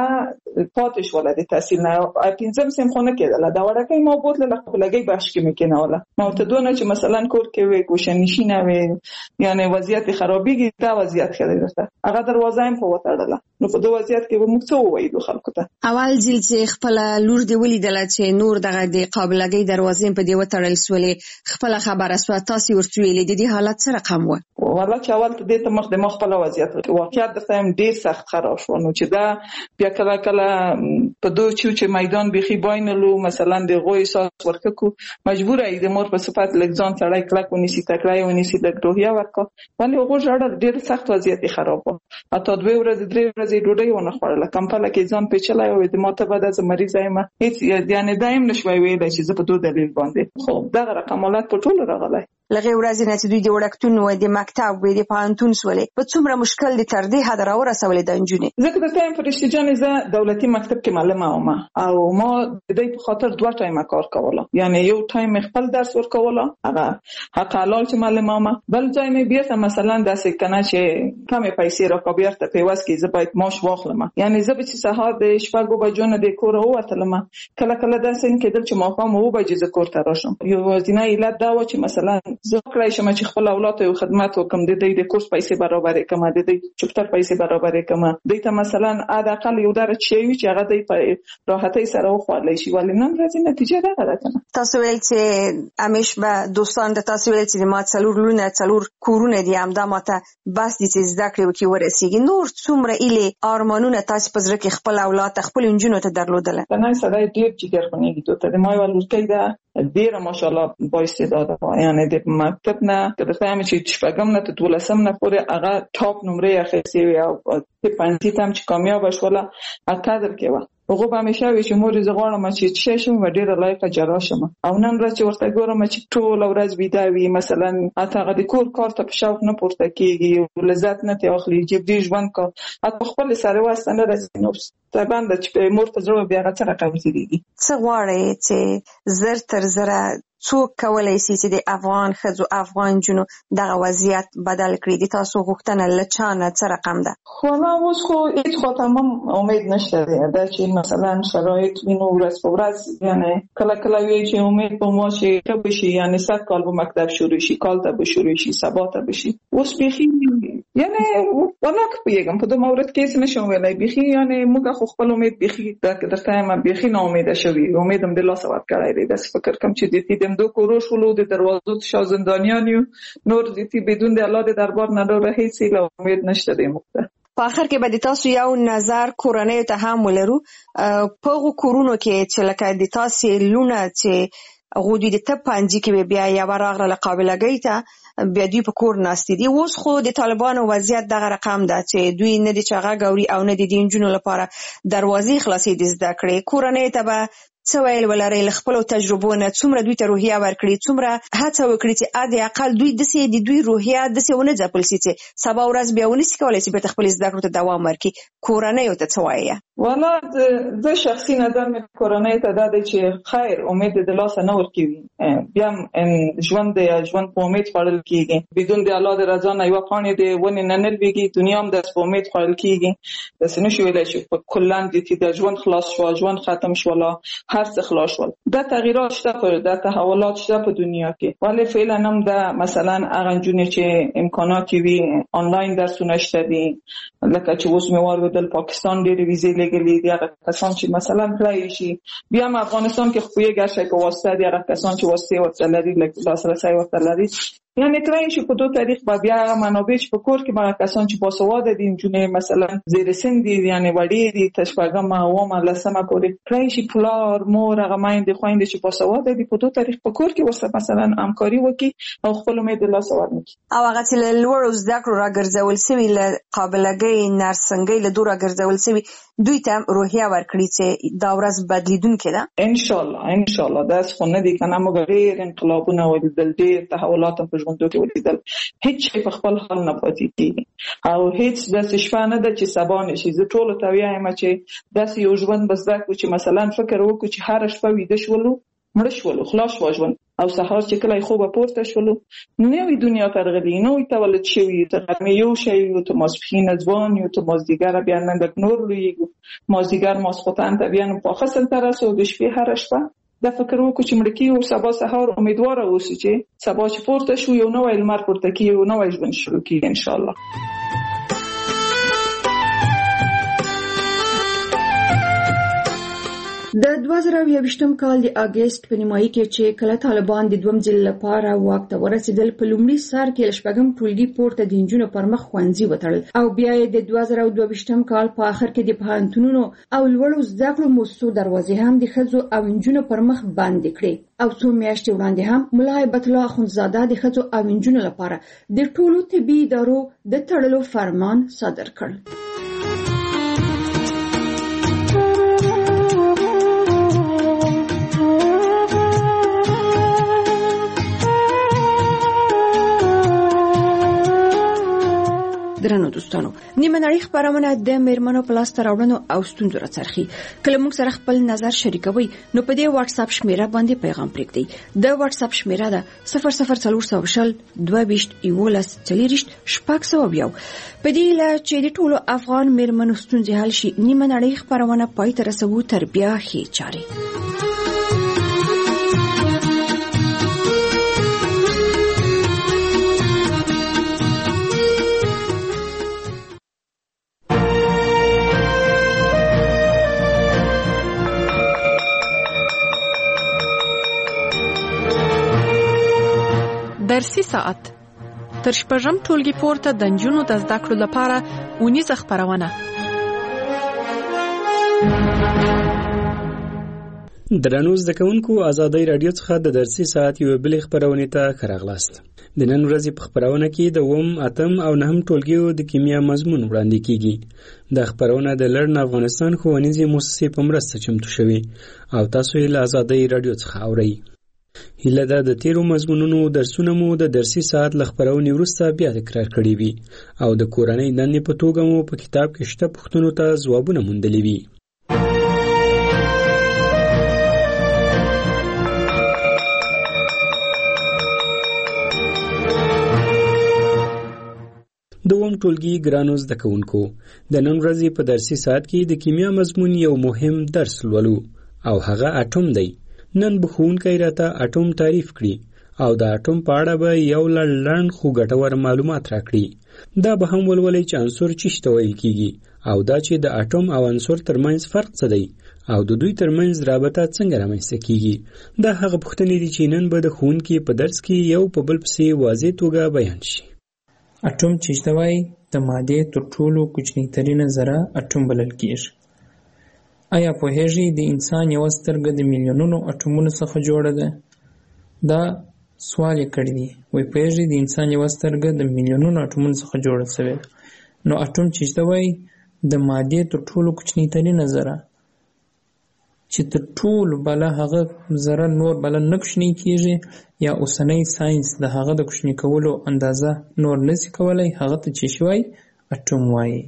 هغه پاتش ولادي تحصیل نه پنځم سم خونه کېدله دا وردکې ما بوتله لګي باش کې مې کنه ولا نو ته دونه چې مثلا کور کې وي کوشنشینه وي یعنی وضعیت خرابېږي دا وضعیت خلک هغه دروازه هم په وټړله نو په دوه وضعیت کې به موږ څه وایو خلکو ته اول ځل چې خپل لور دی ولیدل چې نور دغه د قابلګي دروازې په دی وټړل سولې خپل خبره سو تاسو ورته ویلې د دې حالت سره کم و والله چې اول ته د مخ د مخ په وضعیت واقعیت د تایم ډیر سخت خراب شو نو چې دا بیا کله کله په دوه چې میدان بيخي باینلو مثلا د غوي ساس ورکو مجبور ای د مور په صفات لګزان تړای کلک ونیسي تکړای ونیسي د روحیه ورکو ولی هغه جوړ ډیر سخت وضعیت خراب و اته دوه ورځې درې ورځې ډوډۍ ونه خوړله کمپاله کې ځان پیچلای او د ماته بعد از مریض ایم هیڅ یعنی دایم نشوي ویل چې زه په دوه دلیل باندې خو دا رقمالات په ټول راغلای لغه ورځې نه چې دوی د وړکتون و د مکتب و د پانتون سولې په څومره مشکل دي تر دې حد راورسولې د انجونې زه د تایم فرشتي جان زه دولتي مکتب کې معلمه وم او ما د دې په خاطر دوه ټایم کار کوله یعنی یو ټایم خپل درس ورکوله هغه حق حلال چې معلمه وم بل ځای مې بیا مثلا داسې کنه چې کمې پیسې راکوبیر ته پیوس کې زه باید ماش واخلم یعنی زه به چې سهار د شپږو بجو نه د کور ووتلم کله کله داسې کېدل چې ما هم وو بجې ز کور ته راشم یو ځینې علت دا و چې مثلا زه کړای شم چې خپل اولاد ته خدمت وکم د دې د کورس پیسې برابرې کم د دې چپټر پیسې برابرې کم د ته مثلا اقل یو درجه چې چې هغه د راحتۍ سره وخوړلې شي ولې نن ورځې نتیجه ده راکنه تاسو ویل چې امیش به دوستان د تاسو ویل چې ما څلور لونه څلور کورونه دي هم دا ماته بس دي چې زده کړو کې ورسیږي نور څومره اله ارمانونه تاسو پزره کې خپل اولاد خپل انجونو ته درلودل نه سره ډیر چې ګرځنی دي ته ما ول ورته دا ډیره ماشاءالله با استعداد و. یعنی د مکتب نه که بخوایم چې شپږم نه ته دولسم نه پورې هغه ټاپ نمره اخیستې وي او په پنځه تم چې کامیاب شوله اقدر کې و. هغه به همیشه وي چې مور زه غواړم چې څه شم و ډیره لایق جرا شم. او نن ورځ چې ورته ګورم چې ټول ورځ بيدا وي مثلا اته د کور کار ته په شوق نه پورته کیږي، لذت نه ته اخلي چې دې ژوند کا اته خپل سره واسطه نه راځي. نو طبعا د چې مور ته زړه بیا غڅ راکوي دي. څه غواړي چې زر تر زره څوک کولای شي چې د افغان ښځو افغان جنو دغه وضعیت بدل کړي؟ د تاسو غوښتنه لچانه څه رقم ده؟ خو ما اوس خو هیڅ خو تمام امید نشته دا چې مثلا شرایط وینو ورځ په ورځ یعنی کله کله وی چې امید په مو شي ته بشي یعنی صد کال به مکتب شروع شي، کال ته به شروع شي، سبا ته بشي. اوس بخي یعنی وناک پیګم په د مورد کې څه نشم ویلای بخي یعنی موږ خو خپل امید بخي درته ما بخي نه امید شوی امیدم د الله سبحانه کړای دی. د فکر کم چې د دې دو کوروش ولو د دروازو شاه زندانیانو نور د تی بدون د الله د دربار نه ډوره هیڅ له امید نشته دی. موږ په اخر کې به د تاسو یو نظر کورنۍ ته هم ولرو په غو کورونو کې چې لکه د تاسو لونه چې غوډي د ته پنځه کې بیا یا راغله لقابلګی ته بیا دوی په کور ناستې دي. اوس خو د طالبانو وضعیت دغه رقم ده چې دوی نه دي چاغه غوري او نه دي د انجونو لپاره دروازې خلاصې دي زده کړې. کورنۍ ته به څه ویل ولري له خپل تجربو نه؟ څومره دوی ته روحیه ورکړي، څومره هڅه وکړي چې ا د اقل دوی د سي د دوی روحیه د سي ونه ځپل سي چې سبا ورځ بیا ونی سي کولای سي به خپل زده کړو ته دوام ورکړي. کورنۍ ته څه وایي؟ والله د شخصي نظر مې کورنۍ ته دا دی چې خیر امید د لاسه نه ورکوي. بیا ژوند د ژوند په امید خړل کیږي بدون د الله د رضا نه. یو پانی د ونی نه نلويږي، دنیا هم د امید خړل کیږي. د سنو شو ویل چې په کلان دي چې د ژوند خلاص شو، ژوند ختم شو، هر څه خلاص شول. دا تغیرات شته په د تحولات شته په دنیا کې، ولی فعلا هم دا مثلا هغه جونې چې امکانات وي آنلاین درسونه شته دي. لکه چې اوس مې واره د پاکستان ډېر ویزې لګلې دي، هغه کسان چې مثلا پلای شي بیا هم افغانستان کې خو یې ګرځي په واسطه دي، هغه کسان چې واسطه ورته لري لکه لاسرسي ورته لري. یعنی ترای شي په دوه تاریخ با بیا منابع په کور کې باندې کسان چې باسواده دي جنې مثلا زیر سن دي یعنی وړي دي تشفاګه ما و ما لسمه کوي ترای شي پلار مور هغه مایند خويند چې باسواده دي په دوه تاریخ په کور کې ورسره مثلا همکاري وکي او خپل امید الله سوار نکي. او هغه چې لوړ زده کړو راګرځول سوي له قابلګۍ نرسنګۍ له دوه راګرځول سوي دوی ته روحیه ورکړي چې دا ورځ بدلیدونکې ده ان شاء الله. ان شاء الله دا څه نه دي کنه موږ ډېر انقلابونه ولدل ډېر تحولات په ژوندو کې ولیدل، هیڅ په خپل حال نه پاتې کیږي او هیڅ د شپه نه د چې سبا نشي. زه ټول ته وایم چې داسې یو ژوند بس دا چې مثلا فکر وکړو چې هر شپه ویده شولو مړ شولو خلاص شو ژوند او سهار چې کله خوبه پورته شولو نوې دنیا ترغلي نوې تولد شوی ته غرمې یو شی یو ته ماسپښین ځوان یو ته مازدیګر بیا نن د نور لوی مازدیګر ماسخوتن ته بیا په خاصه تر اوسه د شپې هر شپه دا فکر وکړو چې مړ کیو سبا سهار امیدوار اوسئ چې سبا چې پورته شو یو نوې لمر پورته کیو یو نوې ژوند شروع کیږي ان شاء الله. د دوه زره یوویشتم کال د اگست په نیمایي کې چې کله طالبان د دوم ځل لپاره واک ته ورسېدل په لومړي سر کې شپږم ټولګي پورته د انجونو پر مخ خوانځي وتړل او بیا د دوه زره دوه ویشتم کال په اخر کې د پوهنتونونو او لوړو زده کړو مؤسسو دروازې هم د ښځو او انجونو پر مخ بندې کړې او څو میاشتې وړاندې هم ملا هیبت الله اخندزاده د ښځو او انجونو لپاره د ټولو طبي ادارو د تړلو فرمان صادر کړ. درنو دوستانو نیمه نړۍ خبرونه د میرمنو په لاس ته راوړنو او ستونزو راڅرخي. کله موږ سره خپل نظر شریکوي نو په دې واتس اپ شمیره باندې پیغام پرېږدئ. د واتس اپ شمیره ده صفر صفر څلور سوه شل دوه ویشت یولس څلېرویشت شپږ سوه یو. په دې له چې د ټولو افغان میرمنو ستونزې حل شي نیمه نړۍ خبرونه پای ته رسوو تر بیا ښې چارې. درسي ساعت تر شپږم ټولګي پورته د نجونو د زده کړو لپاره اونیزه خبرونه. درنو زده کوونکو ازادۍ رادیو څخه د درسي ساعت یو بل خبرونه ته راغلاست. د نن ورځې په خبرونه کې د اوم اتم او نهم ټولګیو د کیمیا مضمون وړاندې کیږي. د خبرونه د لړن افغانستان ښوونیزې مؤسسې په مرسته چمتو شوی او تاسو یې له ازادۍ رادیو څخه اورئ. هیله ده د تیرو مضمونونو درسونه مو د درسي ساعت له خبرونې وروسته بیا تکرار کړي وي او د کورنۍ دندې په توګه مو په کتاب کې شته پوښتنو ته ځوابونه موندلي وي. دوم ټولګي ګرانو زده کوونکو، د نن ورځې په درسي ساعت کې د کیمیا مضمون یو مهم درس لولو او هغه اټوم دی. نن به ښوونکی راته اټوم تعریف کړي او د اټوم په اړه به یو لړ لنډ خو ګټور معلومات راکړي. دا به هم ولولئ چې عنصر څه ته ویل کیږي او دا چې د اټوم او عنصر ترمنځ فرق څه دی او د دوی ترمنځ رابطه څنګه رامنځته کیږي. دا هغه پوښتنې دي چې نن به د ښوونکي په درس کې یو په بل پسې واضح توګه بیان شي. اټوم چې ته وایي د مادې تر ټولو کوچنی ترینه ذره اټوم بلل کیږي. آیا پوهیږئ د انسان یو سترګه د میلیونونو اټومونو څخه جوړه ده؟ دا سوال یې کړی دی. وایي پوهیږئ د انسان یو سترګه د میلیونونو اټومونو څخه جوړه شوې ده. نو اټوم چې ته وایي د مادې تر ټولو کوچنی ترینه ذره چې تر ټولو بله هغه ذره نور بله نه کوچنی کیږي یا اوسنی ساینس د هغه د کوچني کولو اندازه نور نشي کولی، هغه ته چې شي وایي اټوم وایي.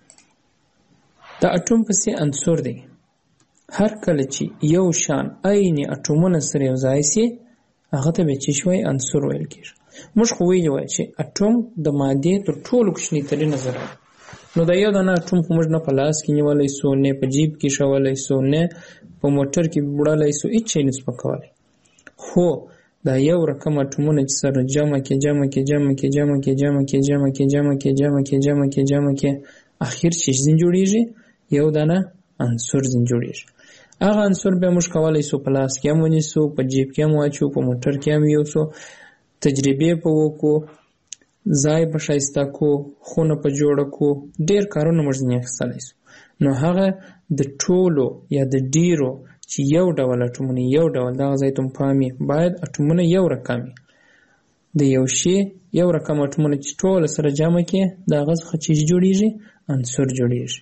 د اټوم پسې عنصر دی. هر کله چې یو شان عین اټومونه سره یو ځای سي هغه ته به چې شي وایي عنصر ویل کیږي. موږ خو ویلي وای چې اټوم د مادې تر ټولو کوچنی ترینه ذره. نو دا یو دانه اټوم خو موږ نه په لاس کې نیولی سو، نه په جیب کې شولی سو، نه په موټر کې وړلی سو، هېڅ شی نسو پکولی. خو دا یو رقم اټومونه چې سره جمع کې جمع کې جمع کې جمع کې جمع کې جمع کې جمع کې جمع کې جمع کې جمع کې اخر چې ځین جوړیږي یو دانه عنصر ځین جوړیږي. هغه عنصر بیا موږ کولی سو په لاس کې هم ونیسو، په جیب کې هم واچو، په موټر کې هم یوسو، تجربې په وکړو، ځای په ښایسته کو، خونه په جوړه کو، ډېر کارونه موږ ځینې اخیستلی سو. نو هغه د ټولو یا د ډیرو چې یو ډول اټومونه یو ډول دغه ځای ته پام وي باید اټومونه یو رقم وي. د یو شي یو رقم اټومونه چې ټول سره جمع کې د هغه څخه چې جوړیږي عنصر جوړیږي.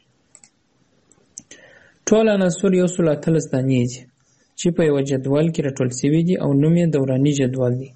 ټول عناصر یو سل اتلس دانې دي چې په یوه جدول کې راټول شوي دي او نوم یې دوراني جدول دی.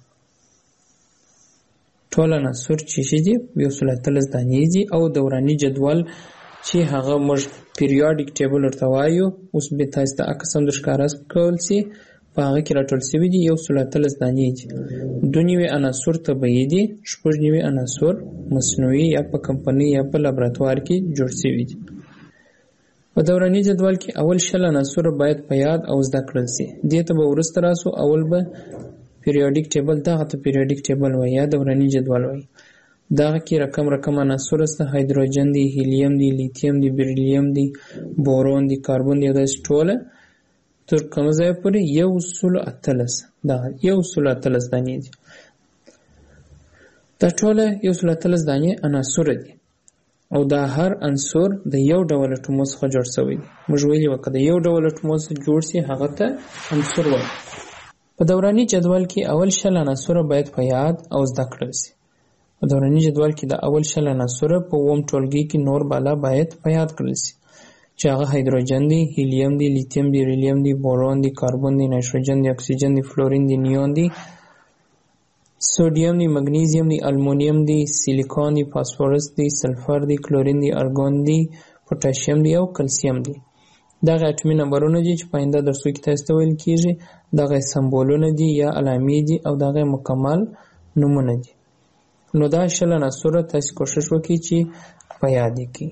ټول عناصر چې شي دي یو سل اتلس دانې دي او دوراني جدول چې هغه موږ پیریاډیک ټیبل ورته وایو، اوس به تاسو ته عکس هم درښکاره کول سي، په هغه کې راټول شوي دي یو سل اتلس دانې دي. دوه نوي عناصر طبیعي دي، شپږ نوي عناصر مصنوعي یا په کمپنۍ یا په لابراتوار کې جوړ شوي دي. په دوراني جدول کې اول شل عناصر باید په یاد او زده کړل سي. دې ته به وروسته راسو. اول به پیریاډیک ټیبل، دغه ته پیریاډیک ټیبل وایي یا دوراني جدول وایي. دغه کې رقم رقم عناصر سته، هایدروجن دی، هیلیم دی، لیتیم دی، بریلیم دی، بورون دی، کاربن دی، داسې ټوله تر کومه ځایه پورې یو سل اتلس دغه یو سل اتلس دانې دي. دا ټوله یو سل اتلس دانې عناصر دي او دا هر عنصر د یو ډول اټومو څخه جوړ شوی دی. موږ ویلي وو که د یو ډول اټومو څخه جوړ سي هغه ته عنصر وایي. په دوراني جدول کې اول شل عناصر باید په یاد او زده کړل سي. په دوراني جدول کې د اول شل عناصر په اووم ټولګي کې نور بالا باید په یاد کړل سي چې هغه هایدروجن دی، هیلیم دی، لیتیم دی، ریلیم دی، بورون دی، کاربن دی، نایتروجن دی، اکسیجن دی، فلورین دی، نیون دی، سوډیم دی، مګنیزیم دی، المونیم دی، سیلیکون دی، فاسفورس دی، سلفر دی، کلورین دی، ارګون دی، پوتاشیم دی او کلسیم دی. دغه اټومي نمبرونه دي چې په آینده درسو کې تاسو ته ویل کیږي. دغه سمبولونه دي یا علامې دي او دغه مکمل نومونه دي. نو دا شل عناصر تاسو کوشش وکړئ چې په یاد کړئ.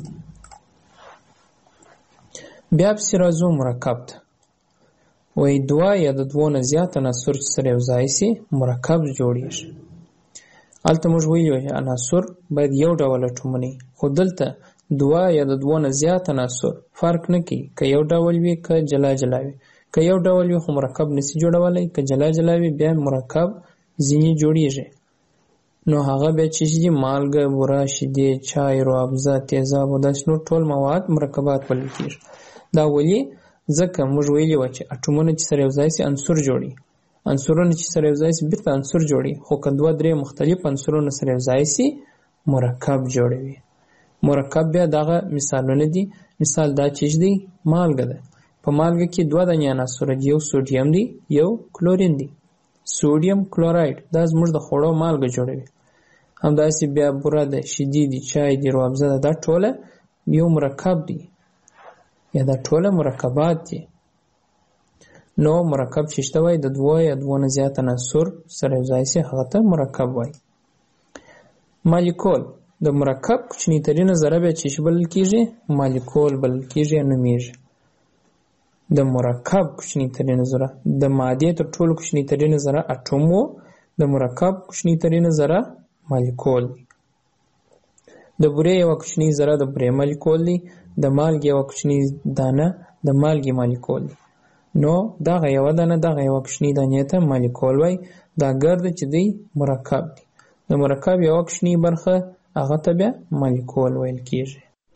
بیا پسې راځو مرکب ته. وایي دوه یا د دوه نه زیات عناصر چې سره یو ځای سي مرکب جوړیږي. هلته موږ ویلي وو چې عناصر باید یو ډول اټومونه وي، خو دلته دوه یا د دوه نه زیات عناصر فرق نه کوي که یو ډول وي که جلا جلا وي. که یو ډول وي خو مرکب نسي جوړولی، که جلا جلا وي بیا مرکب ځینې جوړیږي. نو هغه بیا چې دي مالګه، بوره، شیدې، چای، روابزه، تیزاب او داسې نور ټول مواد مرکبات بلل کېږي. دا ولې ځکه موږ ویلي وو چې اټومونه چې سره یو ځای سي عنصر جوړي، عنصرونه چې سره یو ځای سي بیرته عنصر جوړي، خو که دوه درې مختلف عنصرونه سره یو ځای سي مرکب جوړوي. مرکب بیا دغه مثالونه دي. مثال دا چیز دی مالګه ده. په مالګه کې دوه دانې عناصر دي، یو سوډیم دی یو کلورین دی. سوډیم کلوراید دا زموږ د خوړو مالګه جوړوي. همداسې بیا بوره ده، شیدې دي، چای دی، روابزه ده، دا ټوله یو مرکب دی یا دا ټوله مرکبات دي. نو مرکب چې شته وای د دوه یا دوه نه زیات عناصر سره یو ځای سي هغه ته مرکب وای. مالیکول د مرکب کوچنی ترینه ذره بیا چې بلل کیږي مالیکول بلل کیږي یا نومیږي. د مرکب کوچنی ترینه ذره د مادې تر ټولو کوچنی ترینه ذره اټوم وو، د مرکب کوچنی ترینه ذره مالیکول دی. د بورې یو کوچنی ذره د بورې مالیکول دی، د مالګې یو کوچنی دانه د مالګې مالیکول دی. نو دغه یو دانه دغه یو کوچنی دانې ته مالیکول وای. دا ګرد چې دی مرکب دی. د مرکب یو کوچنی برخه هغه ته بیا مالیکول ویل کیږي.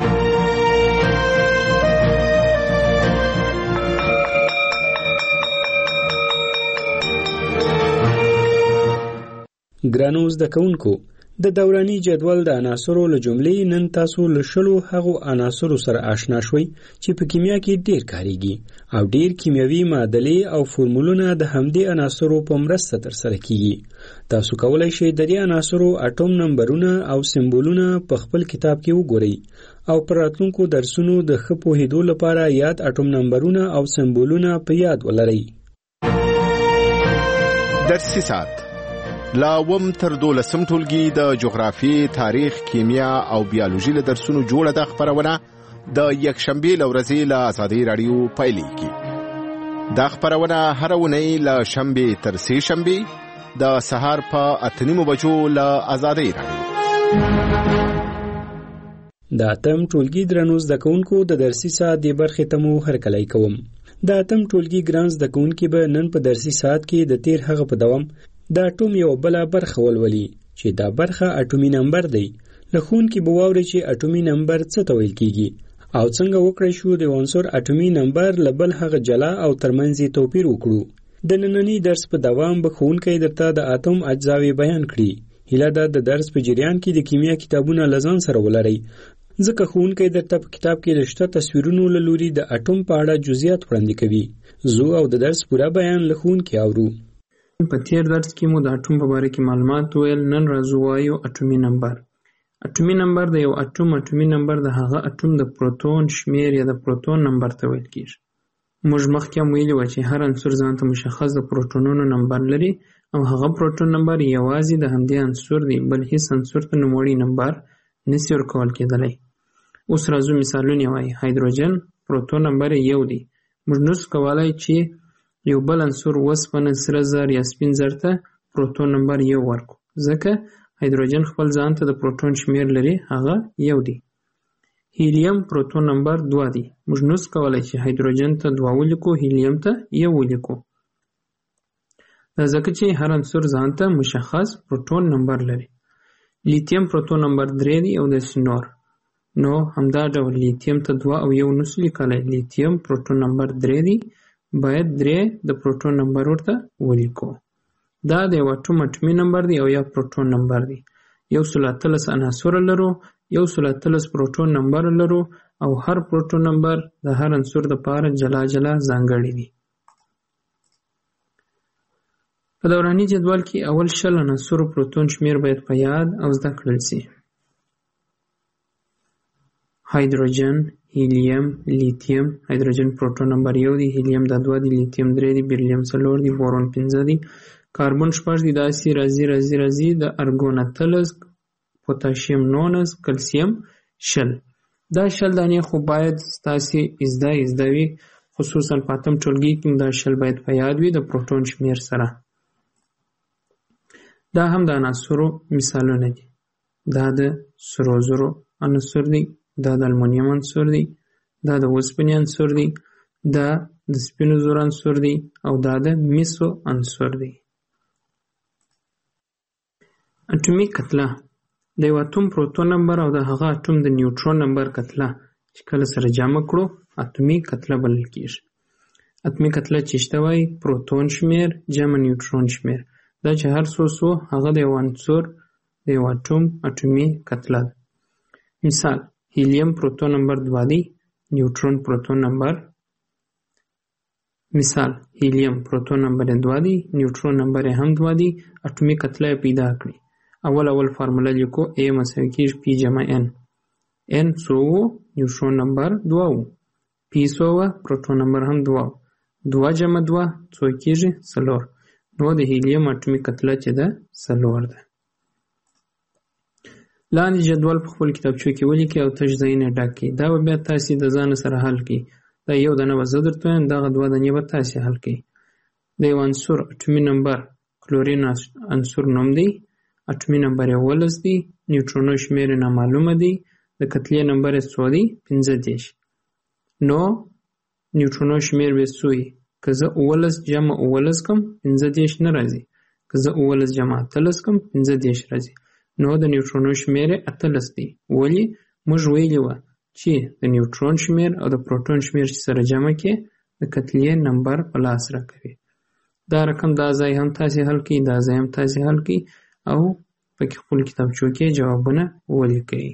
ګرانو زده کوونکو، د دوراني جدول د عناصرو له جملې نن تاسو له شلو هغو عناصرو سره آشنا شوي چې په کیمیا کې ډیر کاریږي او ډیر کیمیاوي معادلې او فورمولونه د همدې عناصرو په مرسته ترسره کیږي. تاسو کولای شئ د دې عناصرو اټوم نمبرونه او سمبولونه په خپل کتاب کې وګورئ او پر راتلونکو درسونو د ښه پوهېدو لپاره یاد اټوم نمبرونه او سمبولونه په یاد ولرئ. درسي ساعت لا وم تر دولسم ټولګي د جغرافي، تاریخ، کیمیا او بیولوژي له درسونو جوړه د خبرونه د یکشنبه لورځي له آزادۍ رادیو پیلېږي. دا خبرونه هر اونۍ له شنبه تر سه شنبه د سهار په اته نیمو بجو له آزادۍ رادیو. د اتم ټولګي درنو زده کوونکو د درسي ساعت د برخې ته مو هرکلی کوم. د اتم ټولګي ګران زده کوونکي به نن په درسي ساعت کې د تیر هغه په دوام د اټوم یو بله برخه ولولي چې دا برخه اټومي نمبر دی. له ښوونکي به واورئ چې اټومي نمبر څه ته ویل کیږي او څنګه وکړای شو د عنصر اټومي نمبر له بل هغه جلا او ترمنځ یې توپیر وکړو. د ننني درس په دوام به ښوونکی درته د اتوم اجزاوې بیان کړي. هیله ده د درس په جریان کې د کیمیا کتابونه له ځان سره ولرئ، ځکه ښوونکی درته په کتاب کې د شته تصویرونو له لوري د اټوم په اړه جزئیات وړاندې کوي. زه او د درس پوره بیان له ښوونکي اورو. په تیر درس کې مو د اټوم په باره کې معلومات ویل. نن راځو وایو اټومي نمبر. اټومي نمبر د یو اټوم اټومي نمبر د هغه اټوم د پروتون شمیر یا د پروتون نمبر ته ویل کیږي. موږ مخکې هم ویلي وو چې هر عنصر ځان ته مشخص د پروتونونو نمبر لري او هغه پروتون نمبر یوازې د همدې عنصر دی، بل هیڅ عنصر ته نوموړی نمبر نشي ورکول کېدلی. اوس راځو مثالونه وایو. هایدروجن پروتون نمبر یو دی. موږ نشو کولی چې یو بل عنصر وسپنه، سره زر یا سپین زر ته پروتون نمبر یو ورکو، ځکه هایدروجن خپل ځان ته د پروتون شمیر لري، هغه یو دی. هیلیم پروتون نمبر دوه دی. موږ نشو کولی چې هایدروجن ته دوه ولیکو، هیلیم ته یو ولیکو، دا ځکه چې هر عنصر ځان ته مشخص پروتون نمبر لري. لیتیم پروتون نمبر درې دی او داسې نور. نو همدا ډول لیتیم ته دوه او یو نشو لیکلی. لیتیم پروتون نمبر درې دی، باید درې د پروتون نمبر ورته ولیکو. دا د یو اټوم اټومي نمبر دی او یا پروتون نمبر دی. یو سل اتلس عناصر لرو، یو سل اتلس پروتون نمبر لرو او هر پروتون نمبر د هر عنصر لپاره جلا جلا ځانګړی دی. په دوراني جدول کې اول شل عناصر پروتون شمیر باید په یاد او زده کړل شي. هایدروجن، هیلیم، لیتیم. هایدروجن پروتون نمبر یو دی، هیلیم دا دوه دی، لیتیم درې دی، بیریلیم څلور دی، بورون پنځه دی، کاربن شپږ دی، داسې راځي راځي راځي د ارګون اتلس، پوتاشیم نولس، کلسیم شل. دا شل دانې خو باید ستاسې ازده ازده وي، خصوصا په اتم ټولګي کې دا شل باید په یاد وي د پروتون شمیر سره. دا هم د عناصرو مثالونه دي. دا د سرو زرو عنصر دی، دا د المونیم عنصر دی، دا د اوسپنې عنصر دی، دا د سپینو زرو عنصر دی او دا د مسو عنصر دی. اټومي کتله د یو اټوم پروتون نمبر او د هغه اټوم د نیوټرون نمبر کتله چې کله سره جمع کړو اټومي کتله بلل کیږي. اتمی کتله چې شته وای پروتون شمیر جمع نیوټرون شمیر. دا چې هر څو څو هغه د یو عنصر د یو اټوم اټومي کتله ده. مثال هیلیم پروتون نمبر دوه دی، نیوټرون پروتون نمبر مثال هیلیم پروتون نمبر دوه دی، نیوټرون نمبر هم دوه دی، اټومي کتله پیدا کړي. اول اول فارموله لیکو A مساوي کیږي P جمع N. N څو و؟ نیوټرون نمبر دوه و. P څو و؟ پروتون نمبر هم دوه و. دوه جمع دوه څو کیږي؟ څلور. نو د هیلیم اټومي کتله چې ده څلور ده. لاندې جدول په خپل کتابچو کې ولیکئ او تش ځایونه ډک کړئ. دا به بیا تاسې د ځان سره حل کړئ. دا یو دانه به زه درته وایم، دغه دوه دانې به تاسې حل کړئ. د یو عنصر اټومي نمبر کلورین عنصر نوم دی، اټومي نمبر یې اوولس دی، نیوټرونو شمیر یې نامعلومه دی، د کتلې نمبر یې څو دی؟ پنځه دېرش. نو نیوټرونو شمیر به څو وي؟ که زه اوولس جمع اوولس کم پنځه دېرش نه راځي، که زه اوولس جمع اتلس کم پنځه دېرش راځي. نو د نیوټرونو شمیر یې اتلس دی. ولې؟ موږ ویلي وه چې د نیوټرون شمیر او د پروټون شمیر چې سره جمع کې د کتلې نمبر په لاس راکوي. دا رقم دا ځای هم تاسې حل کړئ، دا ځای هم تاسې حل کړئ او پکې خپل کتابچو کې جوابونه ولیکئ.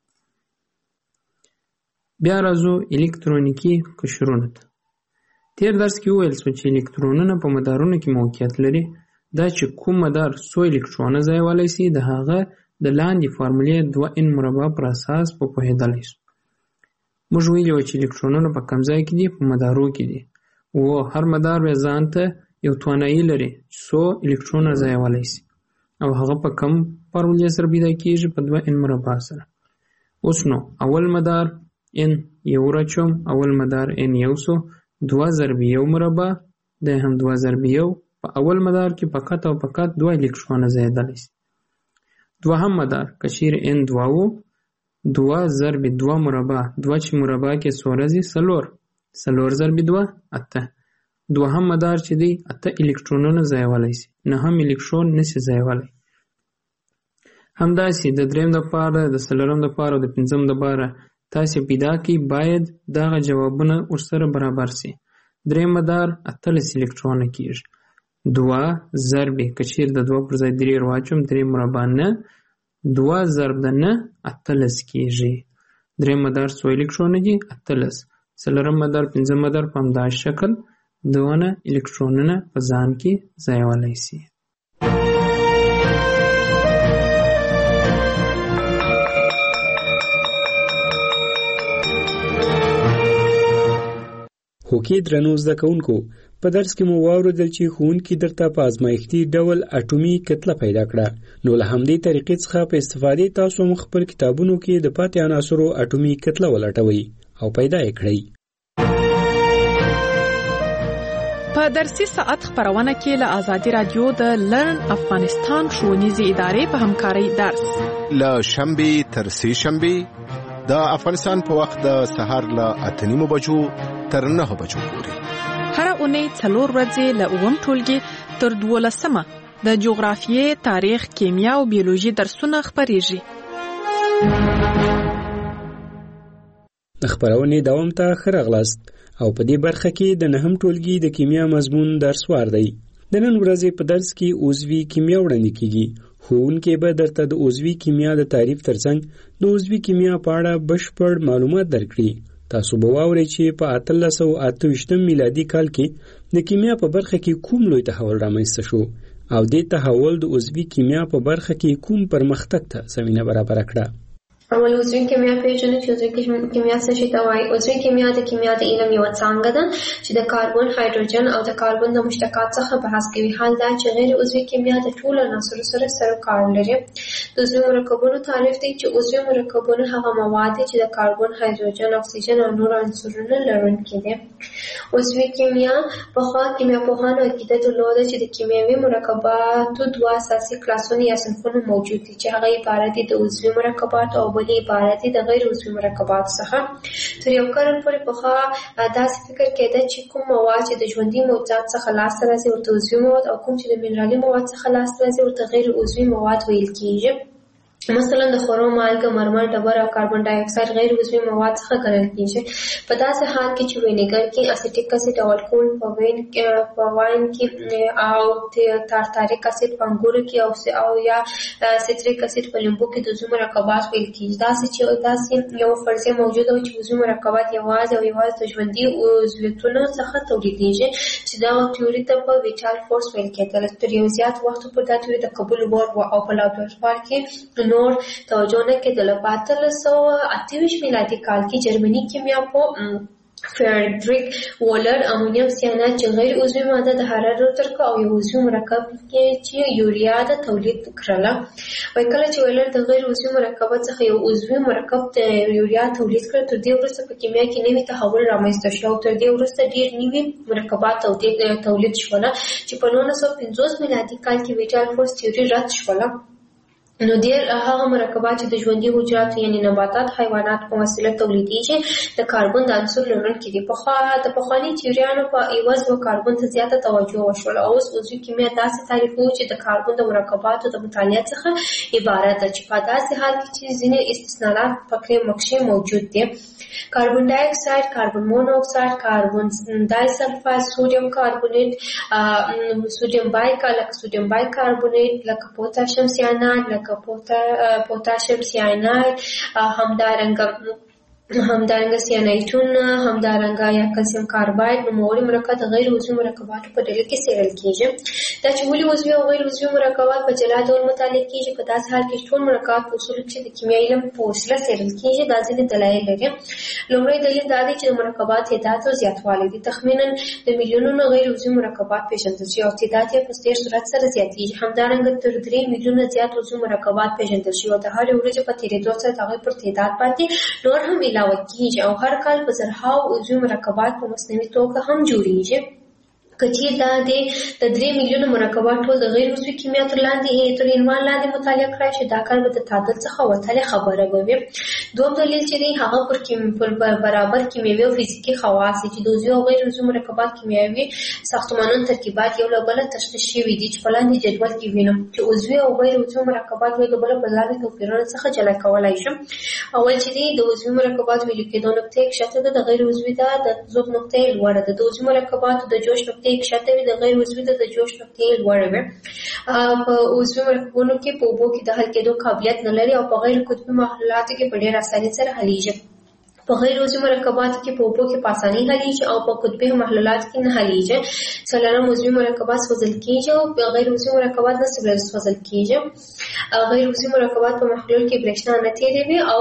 بیا راځو الکترونیکي قشرونو ته. تیر درس کې وویل شو چې الکترونونه په مدارونو کې موقعیت لري. دا چې کوم مدار څو الکترونه ځایولی سي د هغه د لاندې فارمولې دوه ان مربع پر اساس په پوهېدلی شو. موږ ویلي وو چې الکترونونه په کوم ځای کې دي؟ په مدارو کې دي. و هر مدار بیا ځان ته یو توانایي لري چې څو الکترونه ځایولی سي او هغه په کم فارمولې سره پیدا کېږي؟ په دوه ان مربع سره. اوس نو اول مدار ان یو راچوم، اول مدار ان یو سو، دوه ضرب یو مربع دا هم دوه ضرب یو. په اول مدار کې فقط او فقط دوه الکترونه ځایېدلی سي. دوهم مدار که چیرې ان دوه و، دوه ضرب دوه مربع، دوه چې مربع کې څو راځي؟ څلور. څلور ضرب دوه اته. دوهم مدار چې دی اته الکترونونه ځایولی سي، نه هم الکترون نسي ځایولی. همداسې د دریم دپاره، د څلورم دپاره او د پنځم دپاره تاسې پیدا کړئ، باید دغه جوابونه ورسره برابر سي. دریم مدار اتلس الکترونه کېږي. دوه ضرب که چیرې د دوه پر ځای درې واچوم، درې مربع نه، دوه ضرب د نه اتلس کېږي. دریم مدار څو الکترونه دي؟ اتلس. څلورم مدار، پنځم مدار په همداسې شکل دونه الکترونونه په ځان کې ځایولی سي. هوکې درنو زده کوونکو، په درس کې مو واورېدل چې ښوونکي درته په ازمایښتي ډول اټومي کتله پیدا کړه. نو له همدې طریقې څخه په استفادې تاسو هم خپل کتابونو کې د پاتې عناصرو اټومي کتله ولټوئ او پیدا یې کړئ. په درسي ساعت خبرونه کې له آزادي رادیو د لرن افغانستان ښوونیزې ادارې په همکارۍ درس له شنبې تر سې شنبې د افغانستان په وخت د سهار له اته نیمو بجو تر نهه بجو پورې. هر اونۍ څلور ورځې له اووم ټولګي تر دولسمه د جغرافیې، تاریخ، کیمیا او بیولوژي درسونه خپرېږي. د خبرونې دوام ته ښه راغلاست او په دې برخه کې د نهم ټولګي د کیمیا مضمون درس وار دی. د نن ورځې په درس کې عضوي کیمیا وړاندې کیږي. ښوونکی به درته د عضوي کیمیا د تعریف ترڅنګ د عضوي کیمیا په اړه بشپړ معلومات درکړي. تاسو به واورئ چې په اتلس سوه اته ویشتم میلادي کال کې د کیمیا په برخه کې کوم لوی تحول رامنځته شو او دې تحول د عضوي کیمیا په برخه کې کوم پرمختګ ته زمینه برابره کړه. اول عضوي کیمیا پیژنو چې عضوي کیمیا څه شي ته وایي. عضوي کیمیا د کیمیا د علم یوه څانګه ده چې د کاربن، هایدروجن او د کاربن د مشتقات څخه بحث کوي. حال دا چې غیر عضوي کیمیا د ټولو عناصرو سره سره کار لري. د عضوي مرکبونو تعریف دی چې عضوي مرکبونه هغه مواد دي چې د کاربن، هایدروجن، اکسیجن او نور عنصرونه لرونکي دي. عضوي کیمیا پخوا کیمیاپوهانو عقیده درلوده چې د کیمیاوي مرکباتو دوه اساسي کلاسونه یا صنفونه موجود دي چې هغه عبارت دي د عضوي مرکباتو او بلې عبارت دي د غیر عضوي مرکباتو څخه. تر یو قرن پورې پخوا داسې فکر کېده چې کوم مواد چې د ژوندي موجودات څخه لاسته راځي ورته عضوي مواد او کوم چې د منرالي مواد څخه لاسته راځي ورته غیر عضوي مواد ویل کېږي. مثلا د خورو مالګه، مرمر، ډبره او کاربن ډای اکساید غیر عضوي مواد څخه ګڼل کیږي. په داسې حال کې چې وینیګر کې اسیټیک اسید او الکول په وین په واین کې او تارتاریک اسید په انګورو کې او او یا سیتریک اسید په لیمبو کې د عضوي مرکبات ویل کیږي. داسې چې داسې یو فرضیه موجوده وي چې عضوي مرکبات یوازې او یوازې د ژوندي عضویتونو څخه تولیدېږي، چې دا تیوري ته په ویټال فورس ویل کېدل. تر یو زیات وخت پورې دا تیوري د قبول وړ و او په لابراتوار کې نور توجه نه کېدله. په اتلس سوه اته ویشت میلادي کال کې جرمني کیمیاپوه فریډریک وولر امونیم سیانات چې غیر عضوي ماده د حرارت ترکه او یو عضوي مرکب کې چې یوریا د تولید کړله. وایي کله چې وولر د غیر عضوي مرکبات څخه یو عضوي مرکب د یوریا تولید کړ، تر دې وروسته په کیمیا کې نوی تحول رامنځته شو او تر دې وروسته ډېر نوي مرکبات تولید شول چې په نولس سوه پنځوس میلادي کال کې ویټال فورس تیوري رد شوله. نو ډېر هغه مرکبات چې د ژوندي حجراتو یعنې نباتات، حیوانات په وسیله تولیدېږي د کاربن د عنصر لرونکي دي. پخوا د پخواني تیوریانو په عوض و کاربن ته زیاته توجه وشوله. اوس عضوي کیمیا داسې تعریفوي چې د کاربن د مرکباتو د مطالعه څخه عبارت ده، چې په داسې حال کې چې ځینې استثناءات پکې مکشې موجود دي. کاربن ډای اکساید، کاربن مونوکساید، کاربن ډای سلفاید، سوډیم کاربونیټ، سوډیم بایکا لکه سوډیم بایکاربونیټ، لکه پوتاشیم سیاناید، لکه پوتاشیم سیاناید، همدارنګه همدارنګه سیانایټون، همدارنګه یا کلسیم کارباید نوموړي مرکبات د غیر عضوي مرکباتو په ډله کې څېړل کېږي. دا چې ولې عضوي او غیر عضوي مرکبات په جلا ډول مطالعه کېږي، په داسې حال کې ټول مرکبات په اصولو کې د کیمیاوي علم په وسیله څېړل کېږي. دا ځینې دلایل لري. لومړی دلیل دا دی چې د مرکبات تعداد او زیاتوالی دی. تخمیناً د میلیونونو غیر عضوي مرکبات پېژندل شوي او تعداد یې په ډېر سرعت سره زیاتېږي. همدارنګه تر درې میلیونه زیات عضوي مرکبات پېژندل شوي او د هرې ورځې په تېرېدو سره د هغوی پر تعداد باندې نور هم علاوه کیږي او هر کال په زرهاو عضوي مرکبات په مصنوعي توګه هم جوړیږي. که چېرې دا د درې میلیونه مرکبات ټول د غیر عضوي کیمیا تر لاندې تر عنوان لاندې مطالعه کړای شي، دا کار به د تعادل څخه وتلې خبره به وي. دوم دلیل چې دی هغه پر پر برابر کیمیاوي او فزیکي خواص چې د عضوي او غیر عضوي مرکبات کیمیاوي ساختمانونو ترکیبات یو له بله تشخیص شوي دي، چې په لاندې جدول کې وینو چې عضوي او غیر عضوي مرکبات یو له بله په لاندې توپیرونو څخه جلا کولی شم. اول چې دی د عضوي مرکبات ویلي کېدو نقطه یې کښته ده، د غیر عضوي ده د ذوب نقطه یې لوړه ده. د عضوي مرکباتو د جوش نقطه یې کښته وي، د غیر عضوي ده د جوش نقطه یې لوړه وي. په عضوي مرکبونو کې په اوبو کې د حل کېدو قابلیت نه لري او په غیر قطبي محلولاتو کې په ډېره اسانۍ سره حلیږي. په غیر عضوي مرکباتو کې په اوبو کې په اسانۍ حلیږي او په قطبي محلولاتو کې نه حلیږي. څلورم عضوي مرکبات سوځل کېږي او غیر عضوي مرکبات نه سوځل کېږي. غیر عضوي مرکبات په محلول کې برېښنا نه تېروي او